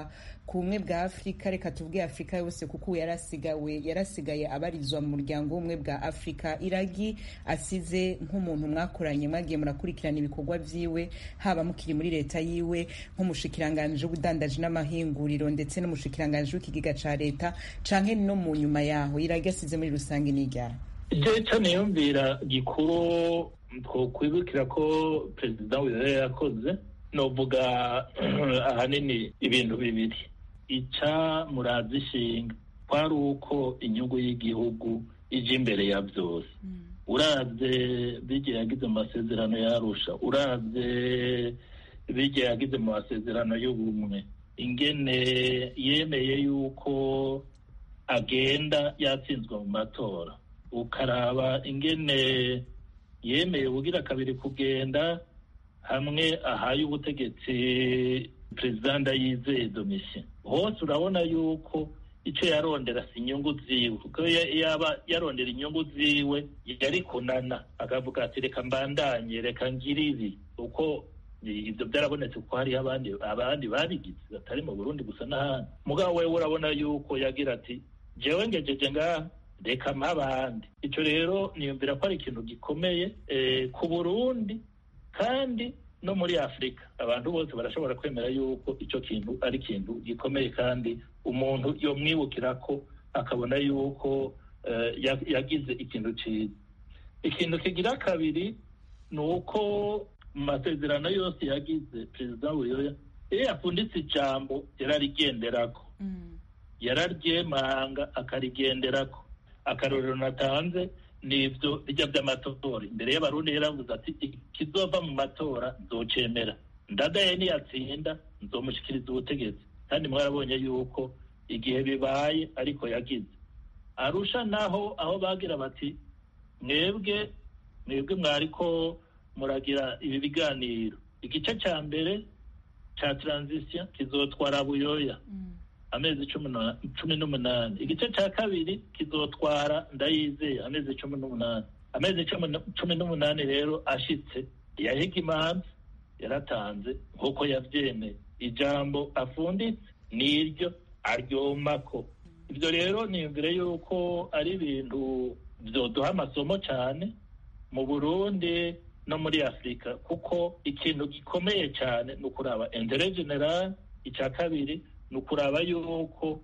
ku bumwe bwa Afurika, reka tuvuge Afurika yose kuko yarasigawe yarasigaye abarizwa mu muryango w'ubumwe bwa Afurika. Iragi asize nk'umuntu mwakoranye mwagiye murakurikirana ibikorwa vyiwe, haba mukiri muri leta yiwe nk'umushikiranganje w'ubudandaji n'amahinguriro ndetse n'umushikiranganje w'ikigega ca leta, canke no mu nyuma yaho, Iragi asize muri rusange n'ijyana ije cyane yumvira gikuru twokwibukira ko perezida wiwe yakoze. Novuga ahanini ibintu bibiri. Ica murazi ishinga kwari uko inyungu y'igihugu ije imbere ya byose. Uravye bijye yagize mu masezerano yarusha, uravye bijye yagize mu masezerano y'ubumwe, ingene yemeye yuko agenda yatsinzwe mu matora, ukaraba ingene yemeye bugira kabiri kugenda hamwe ahaye ubutegetsi perezida Ndayizeye Domitien. Hose urabona yuko icyo yarondera si inyungu ziwe, kuko yaba yarondera inyungu ziwe yari kunana akavuga ati reka mbandanye, reka ngire ibi, uko ibyo byarabonetse ko hari abandi abandi babigize batari mu Burundi gusa n'ahandi. Mugabo wewe urabona yuko yagira ati jewe ngejeje ngaha reka mpabandi. Icyo rero niyumvira ko ari ikintu gikomeye eh, ku Burundi kandi no muri Afurika. Abantu bose barashobora kwemera yuko icyo kintu ari ikintu gikomeye kandi umuntu yomwibukira ko akabona yuko uh, yagize ikintu cyiza. Ikintu kigira kabiri ni uko mu masezerano yose yagize perezida Buyoya iyo yapfunditse ijambo yararigenderako, mm. yararyemanga akarigenderako. Akarorero natanze nivyo bijya by'amatora imbere y'abarundi yaravuze ati kizova mu matora nzocemera, ndadaye niyatsinda nzomushikiriza ubutegetsi. Kandi mwarabonye yuko igihe bibaye ariko yagize. Arusha naho aho bagira bati mwebwe mwebwe mwariko muragira ibi biganiro, igice cya mbere ca transition kizotwara Buyoya mm. amezi cumi n'umunani, igice cya kabiri kizotwara Ndayizeye amezi cumi n'umunani. Amezi cumi n'umunani rero ashitse yahiga imanza yaratanze nk'uko yavyemeye, ijambo afunditse niryo aryomako. Ibyo rero niyumvire yuko ari ibintu vyoduha amasomo cyane mu Burundi no muri Afurika, kuko ikintu gikomeye cyane ni ukuraba intérêt général, icya kabiri ni ukuraba yuko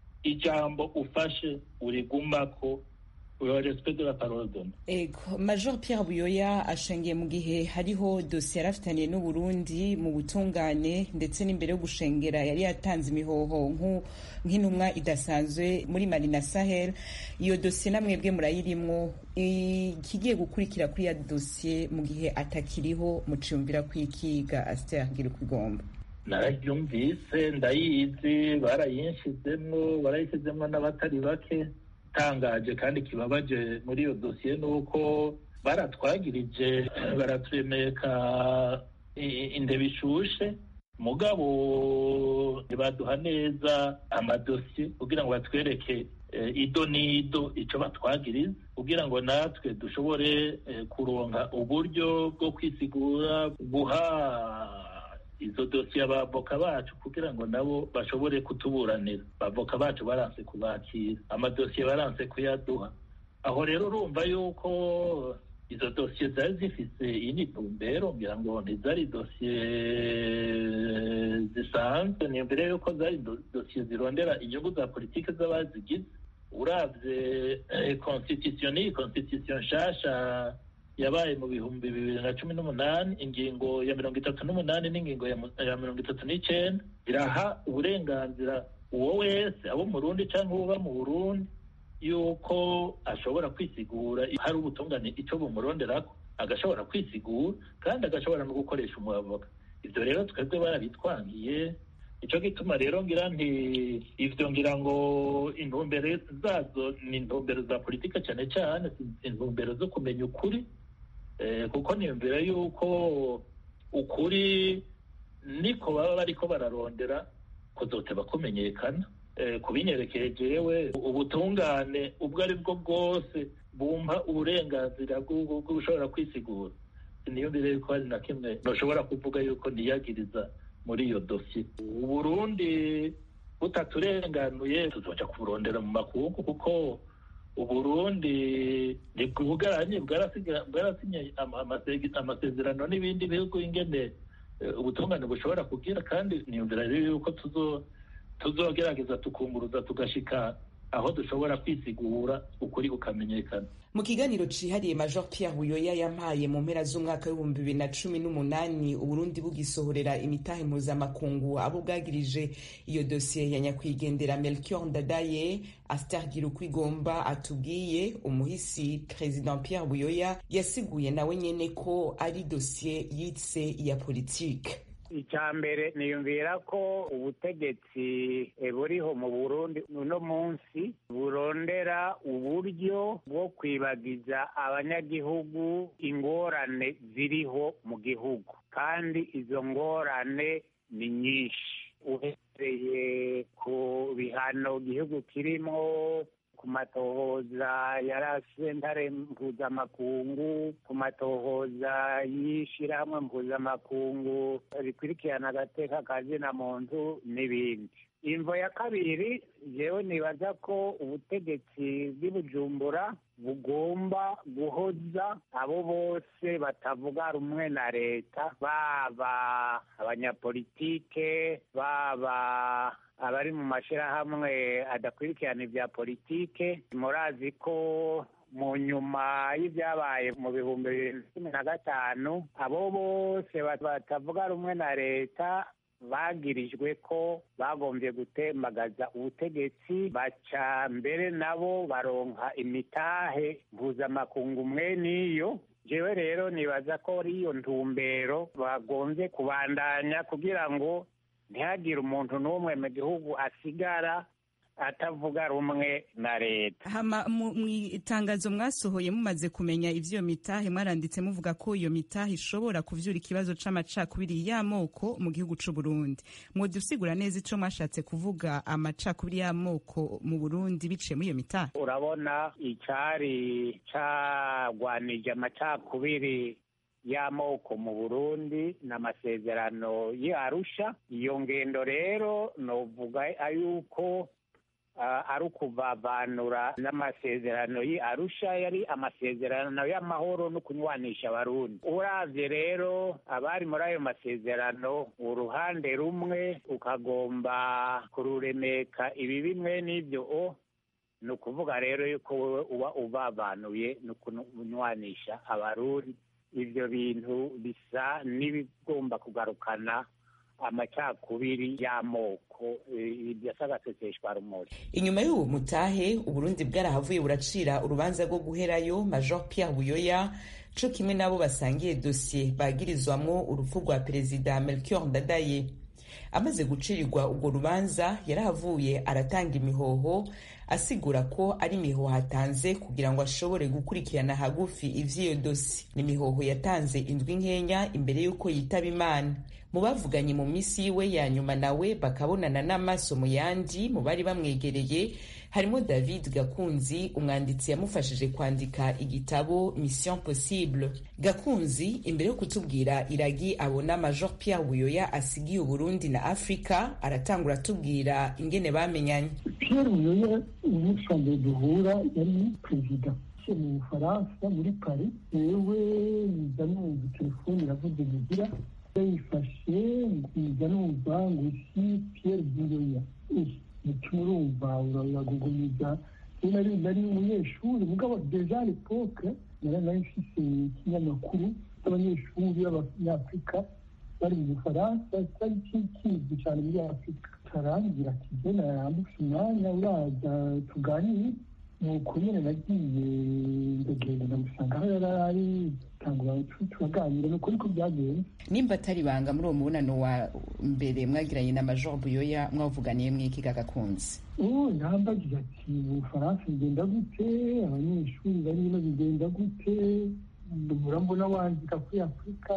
ijambo ufashe urigumako, respect de la parole donnée. Ego, Major Pierre Buyoya ashengiye mu gihe hariho dossier yarafitaniye n'u Burundi mu butungane ndetse n'imbere yo gushengera yari yatanze imihoho nk'intumwa idasanzwe muri Mali na Sahel. Iyo dossier namwebwe murayirimwo, ikigiye gukurikira kuri ya dossier mu gihe atakiriho muciyumvira kwikiga Aster ngira kwigomba? Nararyumvise, ndayizi, barayinshizemwo barayishizemwo n'abatari bake. Tangaje kandi kibabaje muri iyo dosiye nuko baratwagirije baraturemeka indebe ishushe, mugabo ntibaduha neza amadosiye kugira ngo batwereke ido n'ido icyo batwagiriza, kugira ngo natwe dushobore kuronka uburyo bwo kwisigura, guha izo dosiye abavoka bacu kugira ngo nabo bashobore kutuburanira. Abavoka bacu baranse kubakira, amadosiye baranse kuyaduha. Aho rero urumva yuko izo dosiye zari zifise iyindi ntumbero, ngira ngo ntizari dosiye zisanzwe, ni mbere yuko zari dosiye zirondera inyungu za politike z'abazigize. Uravye constitution ni constitution nshasha yabaye mu bihumbi bibiri na cumi n'umunani, ingingo ya mirongo itatu n'umunani n'ingingo ya mirongo itatu n'icenda iraha uburenganzira uwo wese abo mu Burundi cyangwa uba mu Burundi yuko ashobora kwisigura, hari ubutungane icyo bumuronderako agashobora kwisigura kandi agashobora no gukoresha umwavoka. Ivyo rero twebwe barabitwangiye, ico gituma rero ngira nti ivyo ngira ngo intumbero zazo ni intumbero za politike cyane cyane, intumbero zo kumenya ukuri, kuko niyumvira yuko ukuri niko baba bariko bararondera kuzoteba kumenyekana. Kubinyerekeye jewe ubutungane ubwo ari bwo bwose bumpa uburenganzira bwo gushobora kwisigura, niyumvire yuko hari na kimwe ntushobora kuvuga yuko niyagiriza muri iyo dosiye. Uburundi butaturenganuye tuzoja kuburondera mu makungu, kuko Uburundi ntibwugaranye, bwarasinye amasezerano n'ibindi bihugu ingene ubutungane bushobora kugira, kandi niyumvira rero yuko tuzogerageza tukunguruza tugashika aho dushobora kwisigura ukuri ukamenyekana. Mu kiganiro cihariye Major Pierre Buyoya yampaye mu mpera z'umwaka w'ibihumbi bibiri na cumi n'umunani Uburundi bugisohorera imitahe mpuzamakungu abo bwagirije iyo dosiye ya nyakwigendera Melchior Ndadaye, Aster Girukwigomba atubwiye umuhisi President Pierre Buyoya yasiguye nawe nyene ko ari dosiye yitse ya politike. Icya mbere niyumvira ko ubutegetsi buriho mu Burundi uno munsi burondera uburyo bwo kwibagiza abanyagihugu ingorane ziriho mu gihugu, kandi izo ngorane ni nyinshi, uhereye ku bihano igihugu kirimo, ku matohoza ya sentare mpuzamakungu, ku matohoza y'ishirahamwe mpuzamakungu rikurikirana agateka ka zina muntu n'ibindi. Imvo ya kabiri, jewe nibaza ko ubutegetsi bw'i Bujumbura bugomba guhoza abo bose batavuga rumwe na leta, baba abanyapolitike, baba abari mu mashirahamwe adakurikirana ibya politike. Murazi ko mu nyuma y'ibyabaye mu bihumbi bibiri na cumi na gatanu abo bose batavuga rumwe na leta bagirijwe ko bagombye gutembagaza ubutegetsi, baca mbere nabo baronka imitahe mpuzamakungu mwe niyo. Jewe rero nibaza ko iyo ntumbero bagombye kubandanya kugira ngo ntihagire umuntu n'umwe mu gihugu asigara atavuga rumwe na leta. Hama mu itangazo mwasohoye mumaze kumenya ivyo mitahe, mwaranditse muvuga ko iyo mitahe ishobora kuvyura ikibazo c'amacakubiri y'amoko mu gihugu c'u Burundi. Mwodusigura neza ico mwashatse kuvuga amacakubiri y'amoko mu Burundi biciye muri iyo mitahe? Urabona icari cagwanije amacakubiri y'amoko mu Burundi n'amasezerano y'Arusha. Iyo ngendo rero novuga ayuko uh, ari ukuvavanura n'amasezerano y'Arusha, yari amasezerano y'amahoro no kunywanisha Abarundi. Uravye rero abari muri ayo masezerano, uruhande rumwe ukagomba kururemeka ibi bimwe n'ivyo o ni ukuvuga rero yuko wewe uba ubavanuye no kunywanisha Abarundi. Ivyo bintu bisa n'ibigomba kugarukana amacakubiri y'amoko byasagaseseshwa rumuri. Inyuma y'uwo mutahe Uburundi bwarahavuye buracira urubanza rwo guherayo Major Pierre Buyoya co kimwe nabo basangiye dosiye bagirizwamwo urupfu rwa Perezida Melchior Ndadaye. Amaze gucirirwa urwo rubanza yarahavuye aratanga imihoho asigura ko ari imihoho hatanze kugira ngo ashobore gukurikirana hagufi ivy'iyo dosi. Ni imihoho yatanze indwi nkenya imbere y'uko yitaba Imana. Mu bavuganye mu misi yiwe ya nyuma nawe bakabonana n'amaso mu yandi mu bari bamwegereye harimo David Gakunzi, umwanditsi yamufashije kwandika igitabo Mission Possible. Gakunzi imbere yo kutubwira iragi abona Major Pierre Buyoya asigiye Uburundi na Afrika, aratangura atubwira ingene bamenyanye. Pierre Buyoya umushambe duhura yari perezida mu Bufaransa muri Paris. Yewe nzanumva telefone iravuze mugira yifashe nzanumva ngo si Pierre Buyoya. Muturumva uragugumiza. Nari nari umunyeshuri mugabo deja l'époque nari nari mfise ikinyamakuru abanyeshuri b'Abanyafrika bari mu Bufaransa, cyari kizwi cyane muri Afurika. Karangira ati jena yambutse umwanya uraza tuganire. Nuko nyene nagiye ndagenda ndamusanga aho yari ari tangura turaganira, nuko niko byagenze. Nimba atari banga muri uwo mubonano wa mbere mwagiranye na Major Buyoya mwavuganiye mwiki Gakunzi? Oh, nambagira ati mu Bufaransa ngenda gute, abanyeshuri bari no bigenda gute, murambona wandika kuri Afurika.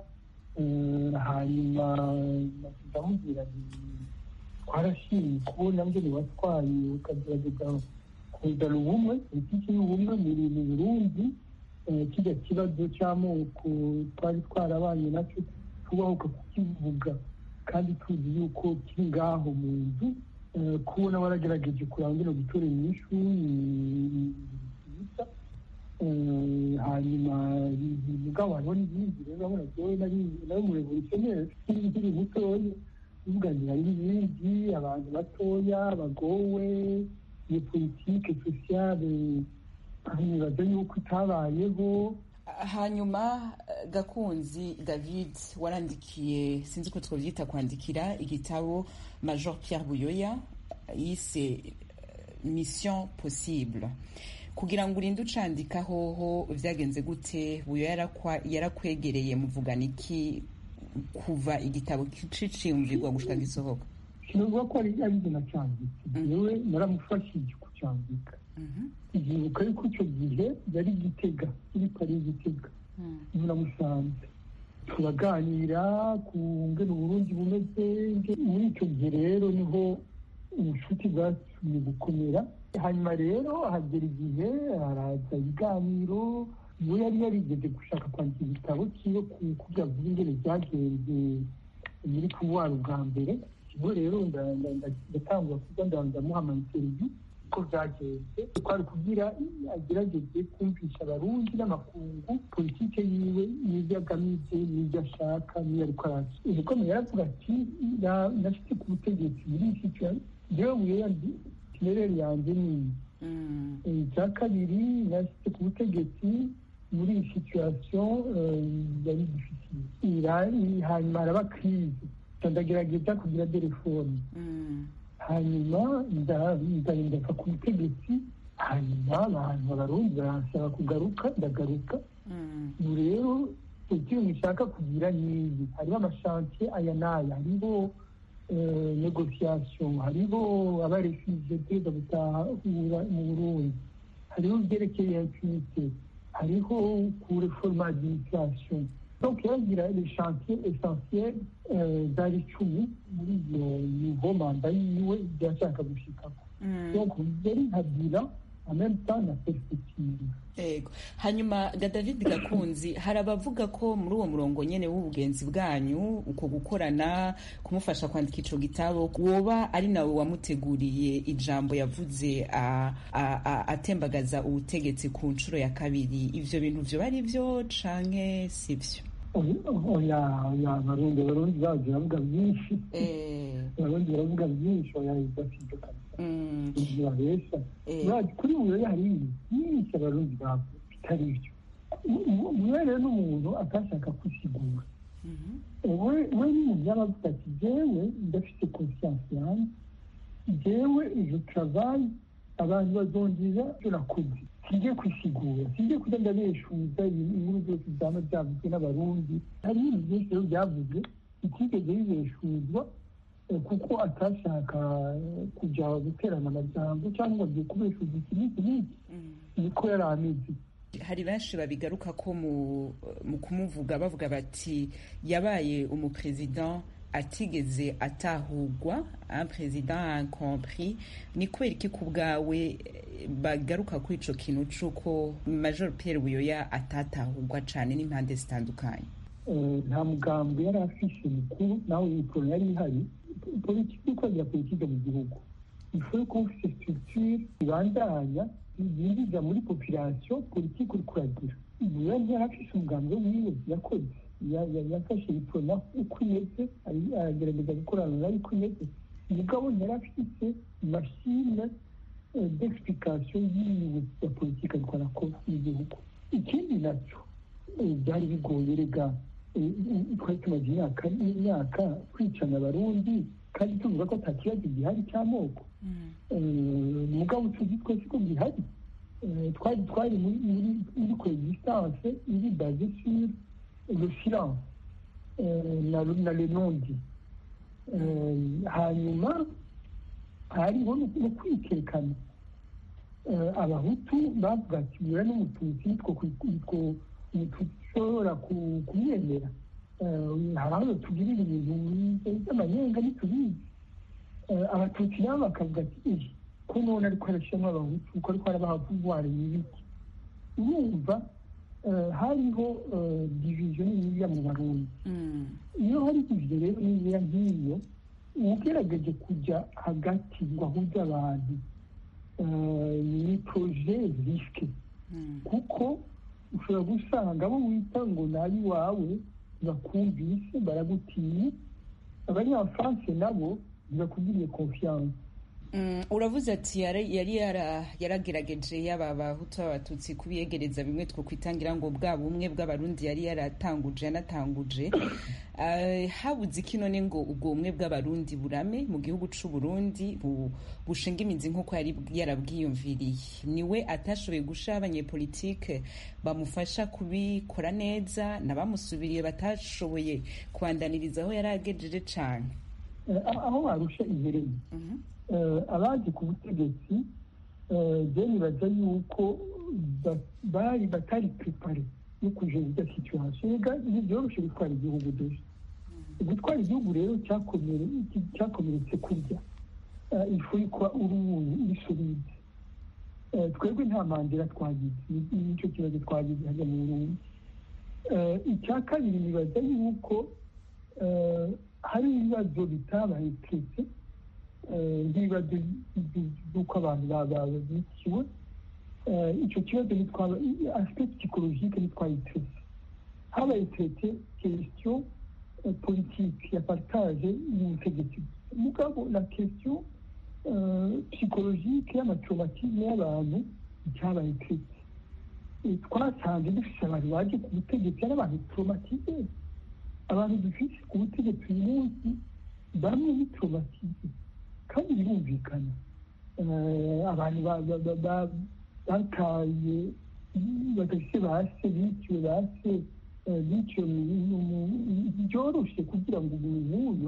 Hanyuma ndamubwira twarashimye kubona ngene watwaye ukagerageza kuzana ubumwe, politiki y'ubumwe muri mu Burundi. Kijya kibazo cy'amoko twari twarabanye nacyo tubahuka kukivuga kandi tuzi yuko kiri ngaho mu nzu kubona waragerageje kurangira gutora inyishu nziza, hanyuma mugabo hariho n'izindi rero urabona jewe nari mu revolutionnaire nkiri mutoya uvuganira n'ibindi abantu batoya bagowe iyo politike sociale nibaza yuko itabayeho. Hanyuma Gakunzi David warandikiye, sinzi ko twovyita kwandikira, igitabo Major Pierre Buyoya yise Mission Possible. Kugira ngo urinde ucandika hoho vyagenze gute? Buyoya yarakwegereye muvugana iki kuva igitabo ciciyumvirwa gushika gisohoka? Sinovuga ko ari ari nacanditse, yewe naramufashije kucandika. Igihuka yuko icyo gihe yari Gitega, kuri Paris Gitega, muramusanze turaganira ku ngene Uburundi bumeze. Muri icyo gihe rero niho ubucuti bwasubiye gukomera. Hanyuma rero hagera igihe haraza ibiganiro, we yari yarigeze gushaka kwandika igitabo kiwe kugira avuge ingene byagenze muri pouvoir bwa mbere. Ubwo rero ndatangura kuza ndamuha interview ko byagenze, twari kugira agerageze kumvisha abarundi n'amakungu politike yiwe n'ibyo agamije n'ibyo ashaka n'iyo ariko araza. Ibikomeye yaravuga ati nashitse ku butegetsi muri iki cyane jewe muyeya kimerere yanjye ni icya kabiri, nashitse ku butegetsi muri iyi situation yari difficile, hanyuma araba crise ndagerageza kugira telefone, hanyuma ndahindaka ku butegetsi, hanyuma abantu abarundi baransaba kugaruka, ndagaruka. ubu rero icyo mushaka kugira n'iyi, hariho amashantiye aya n'aya, hariho negociation, hariho abarefije teza gutahura mu Burundi, hariho ibyerekeye impunite, hariho ku reforma administration. Donc yagira les chantiers essentiels zari icumi muri iyo nivo manda yiwe byashaka gushikako. Donc yari nkagira en même temps na perspective. Ego. Hanyuma ga David Gakunzi, hari abavuga ko muri uwo murongo nyene w'ubugenzi bwanyu uko gukorana kumufasha kwandika ico gitabo woba ari nawe wamuteguriye ijambo yavuze atembagaza ubutegetsi ku nshuro ya kabiri. Ivyo bintu vyo bari vyo canke sivyo? Oya, oya, abarundi abarundi baje bavuga byinshi, abarundi baravuga byinshi, oya idafite kabisa, ibyo babesha. Kuri ubu hari ibintu byinshi abarundi bavuga bitari byo. Umwe rero n'umuntu atashaka kwisigura, we n'umuntu yaravuga ati jewe ndafite conscience yanjye, jewe je travaille, abantu bazongiza ivyo nakoze, singiye kwisigura, singiye kuja ndabeshuza inkuru zose zama byavuzwe n'abarundi. Hari ibintu byinshi rero byavuzwe bitigeze bibeshuzwa kuko atashaka kuja guterana amajambo cyangwa agiye kubeshuza iki n'iki n'iki, niko yari ameze. Hari benshi babigaruka ko mu kumuvuga bavuga bati yabaye umupresident atigeze atahugwa, un président incompris. Ni kubera iki ku bwawe bagaruka kuri ico kintu c'uko Major Pierre Buyoya atatahugwa cane n'impande zitandukanye? Nta mugambi yari afise mukuru, nawe yiporo yari ihari. Politiki ukogira politiki mu gihugu ifuye ko ufise structure ibandanya yinjiza muri population politiki uri kuragira. Buyoya yari afise umugambi wiwe yakoze, yafashe ipona uko imeze, aragerageza gukorana nayo uko imeze. Umugabo yari afite machine d'explication yiwe ya politiki ariko arakora mu gihugu. Ikindi nacyo byari bigoye, rega twari tumaze imyaka n'imyaka twicana abarundi kandi tuvuga ko atakibazo gihari cy'amoko. Umugabo tuzi twese ko gihari, twari twari muri coexistence iri basée sur le silence na le non-dit. Hanyuma hariho no kwikekana. Abahutu bavuga ati mura n'umututsi nitwo dushobora kumwemera, hari aho tugirira ibintu by'amanyenga ntitubizi. Abatutsi nabo bakavuga ati ko none ariko arashyiramo abahutu ko ariko arabaha pouvoir n'ibiki. Urumva hariho division n'iya mu Barundi. Iyo hari division rero n'iya nk'iyo ugerageje kujya hagati ngo ahuze abantu ni poroje risike kuko ushobora gusanga abo wita ngo nabi wawe bakumvise baragutinya abanyafanse nabo ntibakugiriye konfiyanse. uravuze ati yari yaragerageje yaba abahutu b'abatutsi kubiyegereza bimwe two kwitangira ngo bwa bumwe bw'abarundi yari yaratanguje yanatanguje habuze iki none ngo ubwo bumwe bw'abarundi burame mu gihugu c'u Burundi bushinga imizi nk'uko yari yarabwiyumviriye? niwe atashoboye gusha abanyepolitike bamufasha kubikora neza n'abamusubiriye batashoboye kubandaniriza aho yari agejeje cane aho warusha ihereye. abaje ku butegetsi nibaza yuko bari batari prepare yo kujera ijya situation. Ega ntibyoroshe gutwara igihugu dore gutwara igihugu rero cyakomeretse kurya ifu yitwa uruwunyu urisolide. twebwe nta mandela twagize, nicyo kibazo twagize hajya mu Burundi. icya kabiri nibaza yuko hari ibibazo bitabaye twese nk'ibibazo by'uko abantu babikiwe. icyo kibazo nitwaba aspect psychologique nitwayitese habaye traité question politique ya partage y'ubutegetsi mugabo la question psychologique y'amatraumatisme y'abantu icyabaye traité. twasanze dufise abantu baje ku butegetsi ari abantu traumatisé. abantu dufise ku butegetsi uyu munsi bamwe ni traumatisé kandi birumvikana. abantu bataye badafise base biciwe base biciwe byoroshe kugira ngo umuntu nk'uyo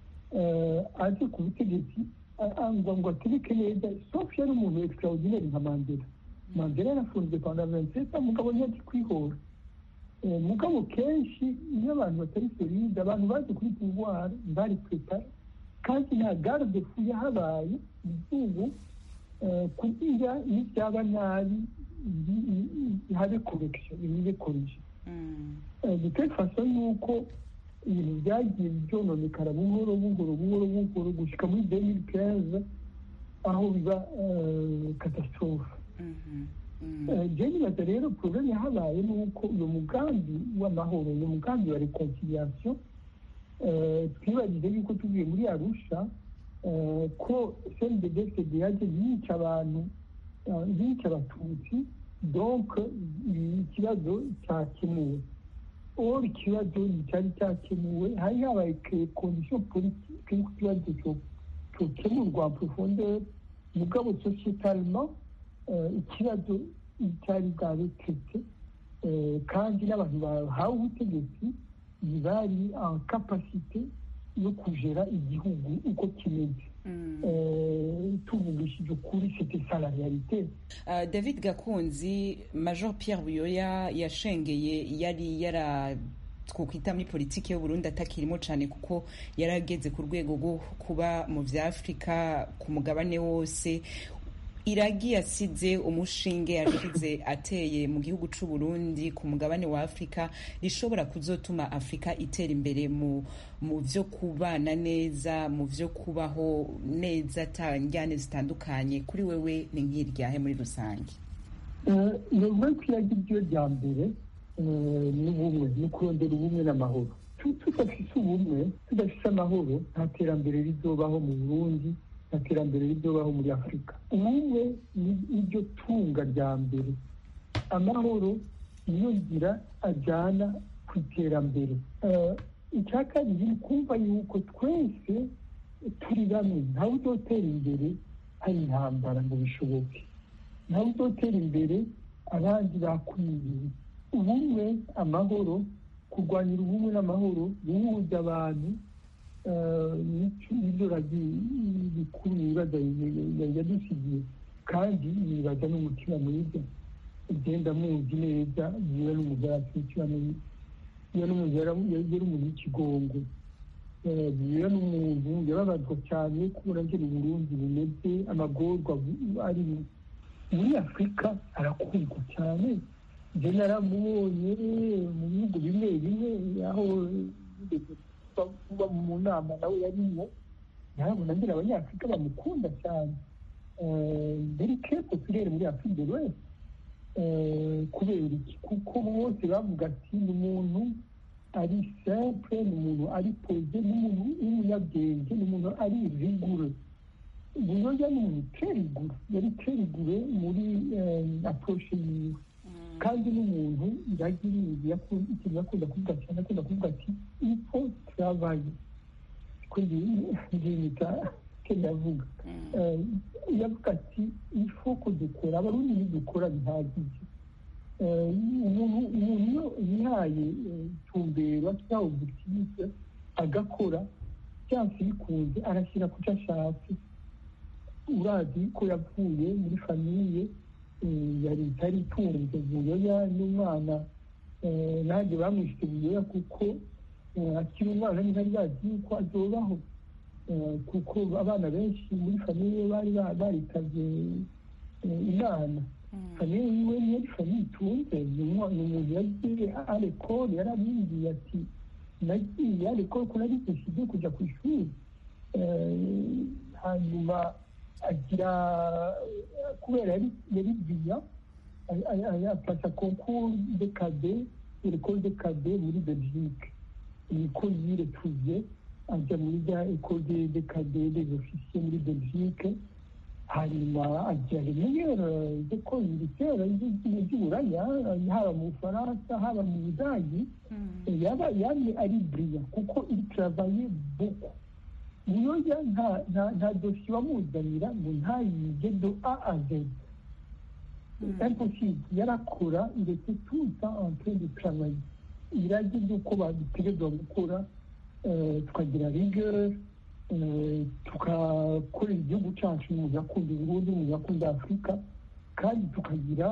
aze ku butegetsi ngo ategeke neza sauf yari umuntu extraordinaire nka Mandela. Mandela yarafunzwe pendant vingt-sept ans mugabo ntiyaje kwihora. mugabo kenshi iyo abantu batari solide abantu baje kuri pouvoir bari prepare kandi nta garde fou yahabaye igihugu kugira n'ibyaba nabi habe correction ibibe corrige. de toute façon yuko ibintu byagiye byononekara buhoro buhoro buhoro buhoro gushika muri deux mille quinze aho biba catastrophe. je nibaza rero problème yahabaye ni uko uyu mugambi w'amahoro uyu mugambi wa reconciliation twibagije yuko tuvuye muri Arusha ko C N D D F D yaje yica abantu yica abatutsi donc ikibazo cyakemuwe. or ikibazo cyari cyakemuwe hari habaye condition politique y'uko ikibazo cyokemurwa en profondeur mugabo sociétalement ikibazo cyari bwareketse kandi n'abantu bahawe ubutegetsi bari en capacité yo kugera igihugu uko kimeze. tuvugishije ukuri c'était ça la réalité. David Gakunzi, Major Pierre Buyoya yashengeye yari yara twokwita muri politiki y'u Burundi atakirimo cyane kuko yarageze ku rwego rwo kuba mu vya Afrika ku mugabane wose. iragi yasize umushinge yashize ateye mu gihugu c'u Burundi ku mugabane wa Afrika rishobora kuzotuma Afrika itera imbere mu mu vyo kubana neza mu vyo kubaho neza tanjyane zitandukanye. kuri wewe ni nk'iryahe muri rusange? nubwo kwiragi byo rya mbere n'ubumwe no kurondera ubumwe n'amahoro. tudafise ubumwe tudafise amahoro nta terambere rizobaho mu Burundi nta terambere rizobaho muri Afurika. ubumwe niryo tunga rya mbere. amahoro niyo nzira ajyana ku iterambere. icya kabiri ni kumva yuko twese turi bamwe. ntawe uzotera imbere hari intambara ngo bishoboke. ntawe uzotera imbere abandi bakumiriwe. ubumwe amahoro kurwanira ubumwe n'amahoro guhuza abantu nibyo bikuru ibibazo yadusigiye kandi nibaza n'umutima mwiza ugenda muzi neza niba n'umugara umutima mwiza niba n'umugara yari umuntu w'ikigongo niba n'umuntu yababazwa cyane kubura ngera Burundi bumeze amagorwa ari muri Afurika arakundwa cyane. je naramubonye mu bihugu bimwe bimwe aho kuba mu nama nawe yarimo ntabona ngira abanyafurika bamukunda cyane mbere ke populaire muri Afrique de l'Ouest kubera iki kuko bose bavuga ati ni umuntu ari simple ni umuntu ari poze ni umuntu w'umunyabwenge ni umuntu ari rigure buyoya ni umuntu terigure yari terigure muri approche yiwe kandi n'umuntu iragira ikintu yakunda kuvuga cyane akunda kuvuga ati il faut travailler kundi ndimita yavuga yavuga ati il faut ko dukora abarundi ntidukora bihagije umuntu umuntu yihaye tumbero cyangwa ubutise agakora cyangwa bikunze arashyira ku cyo ashatse urazi ko yavuye muri famiye yari itari itunze buyoya n'umwana nanjye bamwishe buyoya kuko akiri umwana ntibari bazi yuko azobaho kuko abana benshi muri famiye bari baritavye imana famiye yiwe niyo famiye itunze ni umuntu yagiye alekole yarabimbiye ati nagiye alekole ko narigishije kujya ku ishuri hanyuma agira kubera yari biya afata concours de cadet l'école de cadet muri Belgique niko yiretuye ajya muri ya école de cadet des officiers muri Belgique hanyuma agira meilleure école militaire y'Uburaya haba mu Bufaransa haba mu Budage yaba yari ari brillant kuko il travaillait beaucoup buyoya nta nta dosiye bamuzanira ngo ntayige de A à Z impossible yarakora il était tout le temps en train de travailler iragira ry'uko badutegerezwa gukora tukagira rigueur tugakorera igihugu cyacu mu gakunda uburundi mu gakunda afurika kandi tukagira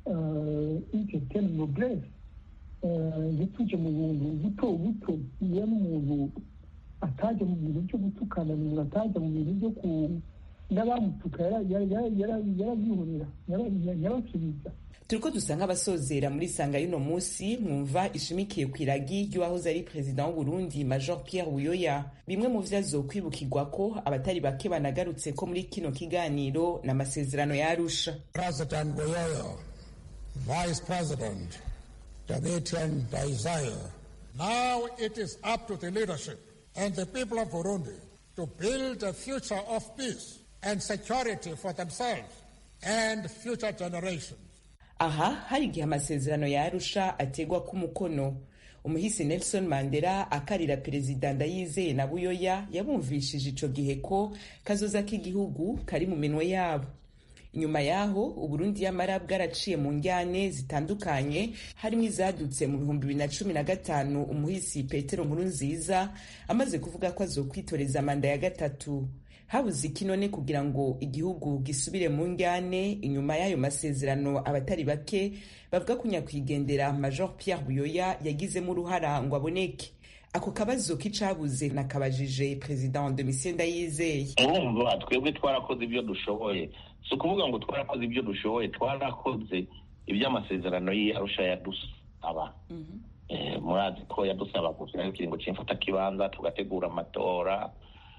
une certaine noblesse ntitujye mu bintu buto buto iyo n'umuntu atajya mu bintu byo gutukana umuntu atajya mu bintu byo ku n'abamutuka yarabihorera yarabasubiza turiko dusa nk'abasozera muri sanga y'uno munsi mwumva ishimikiye ku iragi ry'uwahoze ari perezida w'uburundi major Pierre Buyoya bimwe mu vyo azokwibukirwa ko abatari bake banagarutse ko muri kino kiganiro n'amasezerano ya Arusha. President Buyoya, Vice President Domitian Ndayizeye, now it is up to the leadership and the people of Burundi to build a future of peace and security for themselves and future generations. Aha hari igihe amasezerano ya Arusha ategwa ku mukono umuhisi Nelson Mandela akarira perezida Ndayizeye na Buyoya yabumvishije ico gihe ko kazoza k'igihugu kari mu minwe yabo. Inyuma yaho Uburundi yamara bwaraciye mu njyane zitandukanye harimo izadutse mu bihumbi bibiri na cumi na gatanu umuhisi Petero Nkurunziza amaze kuvuga ko azokwitoreza manda ya gatatu. Habuze ikinone kugira ngo igihugu gisubire mu njyane. Inyuma y'ayo masezerano abatari bake bavuga ko nyakwigendera Major Pierre Buyoya yagizemo uruhara ngo aboneke. Ako kabazo kicabuze nakabajije President Domitien Ndayizeye. Urumva twebwe twarakoze ibyo dushoboye, si ukuvuga ngo twarakoze ibyo dushoboye, twarakoze iby'amasezerano y'Arusha yadusaba. Eh, murazi ko yadusaba gushyiraho ikiringo c'imfata kibanza tugategura amatora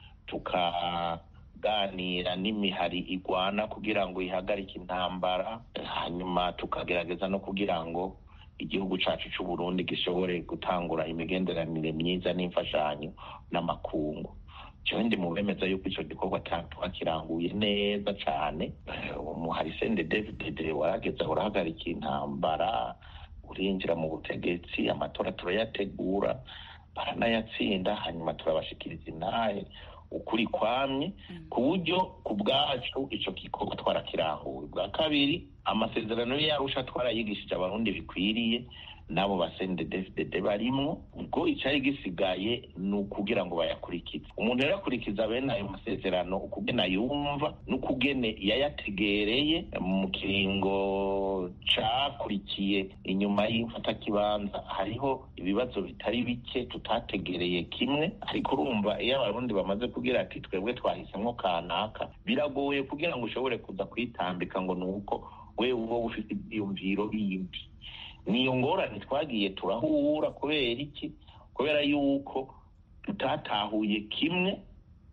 tukaganira n'imihari igwana kugira ngo ihagarike intambara, hanyuma tukagerageza no kugira ngo igihugu cacu c'u Burundi gishobore gutangura imigenderanire myiza n'imfashanyo n'amakungu. Cyo ndi mu bemeza yuko ico gikorwa twakiranguye neza cane. Umuhari Sende David warageza urahagarika intambara, urinjira mu butegetsi, amatora turayategura baranayatsinda, hanyuma turabashikiriza intahe ukuri kwamye ku buryo ku bwacu ico gikorwa twarakiranguye. Bwa kabiri amasezerano y'Arusha twarayigishije abarundi bikwiriye nabo basende David barimwo, ubwo icari gisigaye nukugira ngo bayakurikize. Umuntu yarakurikiza bene ayo masezerano ukugena yumva n'ukugene yayategereye mu kiringo cakurikiye inyuma y'imfata kibanza. Hariho ibibazo bitari bike tutategereye kimwe, ariko urumva iyo abarundi bamaze kugira ati twebwe twahisemwo kanaka, biragoye kugira ngo ushobore kuza kwitambika ngo nuko wewe uwo ufite ibyumviro bindi. Niyo ngorane twagiye turahura. Kubera iki? Kubera yuko tutatahuye kimwe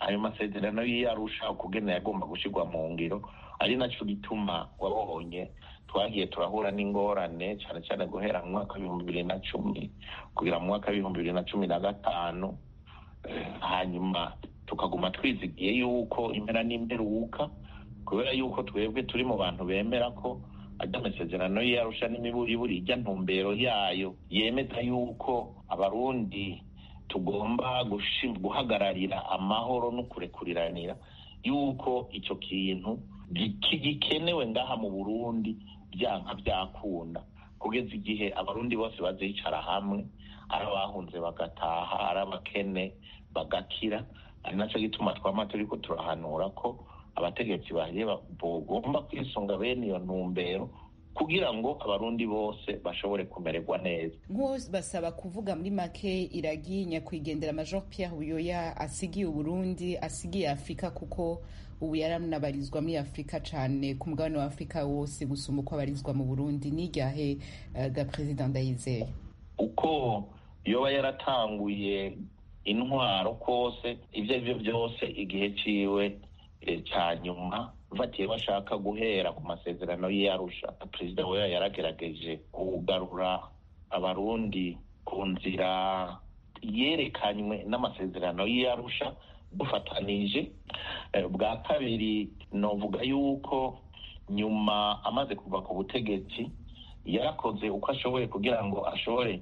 ayo masezerano y'Arusha ukugene yagomba gushirwa mu ngiro, ari naco gituma wabonye twagiye turahura n'ingorane cyane cyane guhera mu mwaka w'ibihumbi bibiri na cumi kugira mu mwaka w'ibihumbi bibiri na cumi na gatanu, hanyuma tukaguma twizigiye yuko impera n'imperuka, kubera yuko twebwe turi mu bantu bemera ko ajya amasezerano y'Arusha n'imiburiburi ijya ntumbero yayo yemeza yuko abarundi tugomba guhagararira amahoro no kurekuriranira, yuko icyo kintu gikenewe ngaha mu Burundi byanka byakunda, kugeza igihe abarundi bose bazicara hamwe, ari abahunze bagataha, ari abakene bagakira. Ari nacyo gituma twama turiko turahanura ko abategetsi bahiye bagomba kwisunga bene iyo ntumbero kugira ngo abarundi bose bashobore kumererwa neza. Nk'uwo basaba kuvuga muri make iragi nyakwigendera Major Pierre Buyoya asigiye Uburundi, asigiye Afrika, kuko ubu yaranabarizwa muri Afrika cane ku mugabane wa Afrika wose gusumba uko abarizwa mu Burundi. Niryahe uh, ga President Ndayizeye uko yoba yaratanguye intwaro kose, ivyo ivyo byose igihe ciwe ca nyuma batiye bashaka guhera ku masezerano y'Arusha, Perezida we yaragerageje kugarura abarundi ku nzira yerekanywe n'amasezerano y'Arusha dufatanije. Bwa kabiri novuga yuko nyuma amaze kuva ku butegetsi yarakoze uko ashoboye kugira ngo ashobore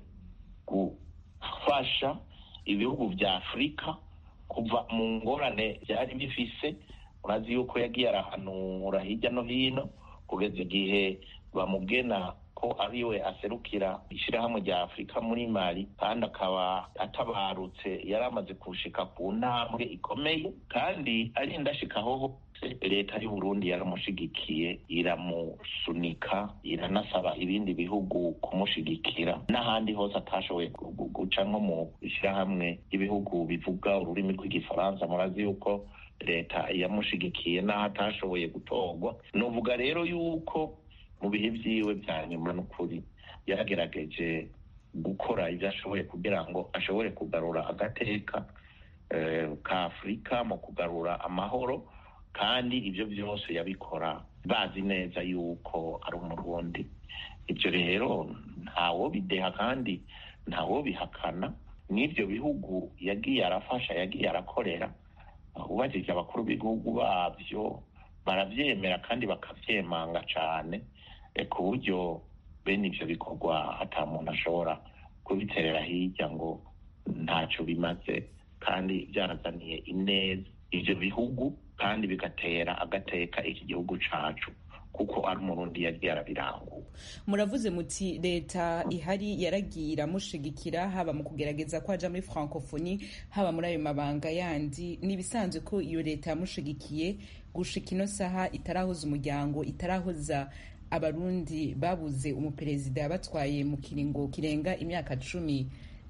gufasha ibihugu vya Afrika kuva mu ngorane byari bifise. Urazi yuko yagiye arahanura hirya no hino kugeza igihe bamugena ko ariwe aserukira ishirahamwe rya Afrika muri Mali, kandi akaba atabarutse yari amaze kushika ku ntambwe ikomeye, kandi ari ndashikaho hose leta y'u Burundi yaramushigikiye, iramusunika, iranasaba ibindi bihugu kumushigikira, n'ahandi hose atashoboye guca nko mu ishirahamwe ibihugu bivuga ururimi rw'igifaransa. Murazi yuko leta yamushigikiye n'aho atashoboye gutorwa. Novuga rero yuko mu bihe vyiwe vya nyuma n'ukuri yaragerageje gukora ibyo ashoboye kugira ngo ashobore kugarura agateka eh, ka Afrika, mu kugarura amahoro, kandi ibyo byose yabikora bazi neza yuko ari Umurundi. Ibyo rero ntawo bideha kandi ntawo bihakana. N'ibyo bihugu yagiye arafasha, yagiye arakorera, ubajije abakuru b'igihugu bavyo baravyemera kandi bakavyemanga cane, ku buryo bene ivyo bikorwa ata muntu ashobora kubiterera hirya ngo ntacyo bimaze, kandi byarazaniye ineza ivyo bihugu kandi bigatera agateka iki gihugu cacu, kuko ari Umurundi yagiye arabirangura. Muravuze muti leta ihari yaragiye iramushigikira, haba mu kugerageza ko aja muri francophonie, haba muri ayo mabanga yandi. Nibisanzwe ko iyo leta yamushigikiye gushika ino saha itarahoza umuryango, itarahoza abarundi babuze umuperezida yabatwaye mu kiringo kirenga imyaka cumi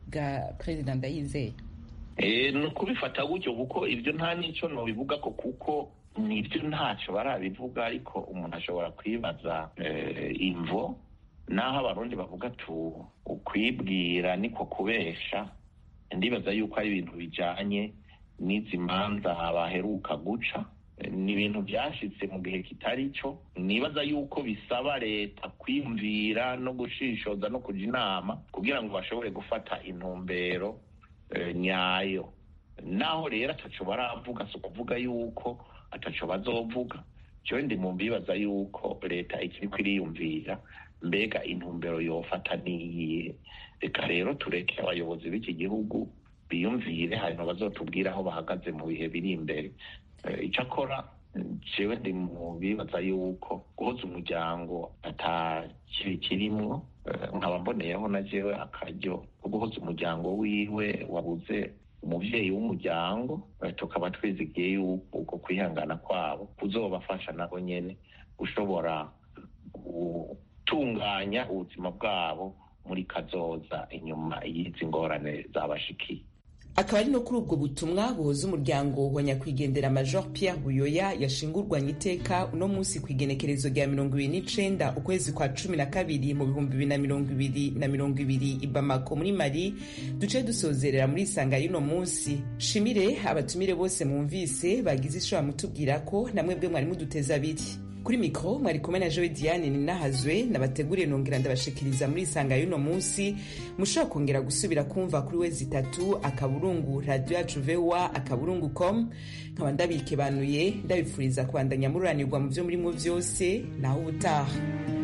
ga President Ndayizeye. Eh, no kubifata gutyo, kuko ivyo nta nico no bivuga ko, kuko nibyo ntacyo barabivuga, ariko umuntu ashobora kwibaza eh, imvo naho abarundi bavuga tu ukwibwira niko kubesha. Ndibaza yuko ari ibintu bijanye n'izi manza baheruka guca, ni ibintu byashitse mu gihe kitari cyo. Nibaza yuko bisaba leta kwiyumvira no gushishoza no kuja inama kugira ngo bashobore gufata intumbero e, nyayo. Naho rero ataco baravuga, so kuvuga yuko ataco bazovuga. Cyo ndi mu bibaza yuko leta ikiri kwiriyumvira mbega intumbero yofata niyihe. Reka rero tureke abayobozi b'iki gihugu biyumvire, hanyuma bazotubwira aho bahagaze mu bihe biri imbere. Icakora jewe ndi mu bibaza yuko guhoza umuryango ata kibi kirimwo, nkaba mboneyeho na jewe akaryo ko guhoza umuryango wiwe wabuze umuvyeyi w'umuryango. Tukaba twizigiye yuko uko kwihangana kwabo kuzobafasha nabo nyene gushobora gutunganya ubuzima bwabo muri kazoza inyuma y'izi ngorane zabashikiye. akaba ari no kuri ubwo butumwa buhoza umuryango wa nyakwigendera Major Pierre Buyoya yashingurwanye iteka uno munsi ku igenekerezo rya mirongo ibiri n'icenda ukwezi kwa cumi na kabiri mu bihumbi bibiri na mirongo ibiri na mirongo ibiri i Bamako muri Mali, duce dusozerera muri isanga y'uno munsi. Shimire abatumire bose mwumvise bagize isho bamutubwira ko namwe bwe mwari muduteza abiri. Kuri mikro mwari kumwe na Joe Diane Ninahazwe nabateguriye nongera ndabashikiriza muri isanga y'uno munsi. Mushobora kongera gusubira kumva kuri wezi itatu akaburungu radio yacu V O A akaburungu com. Nkaba ndabikebanuye ndabifuriza kubandanya mururanirwa mu byo muri mu vyose naho ubutaha.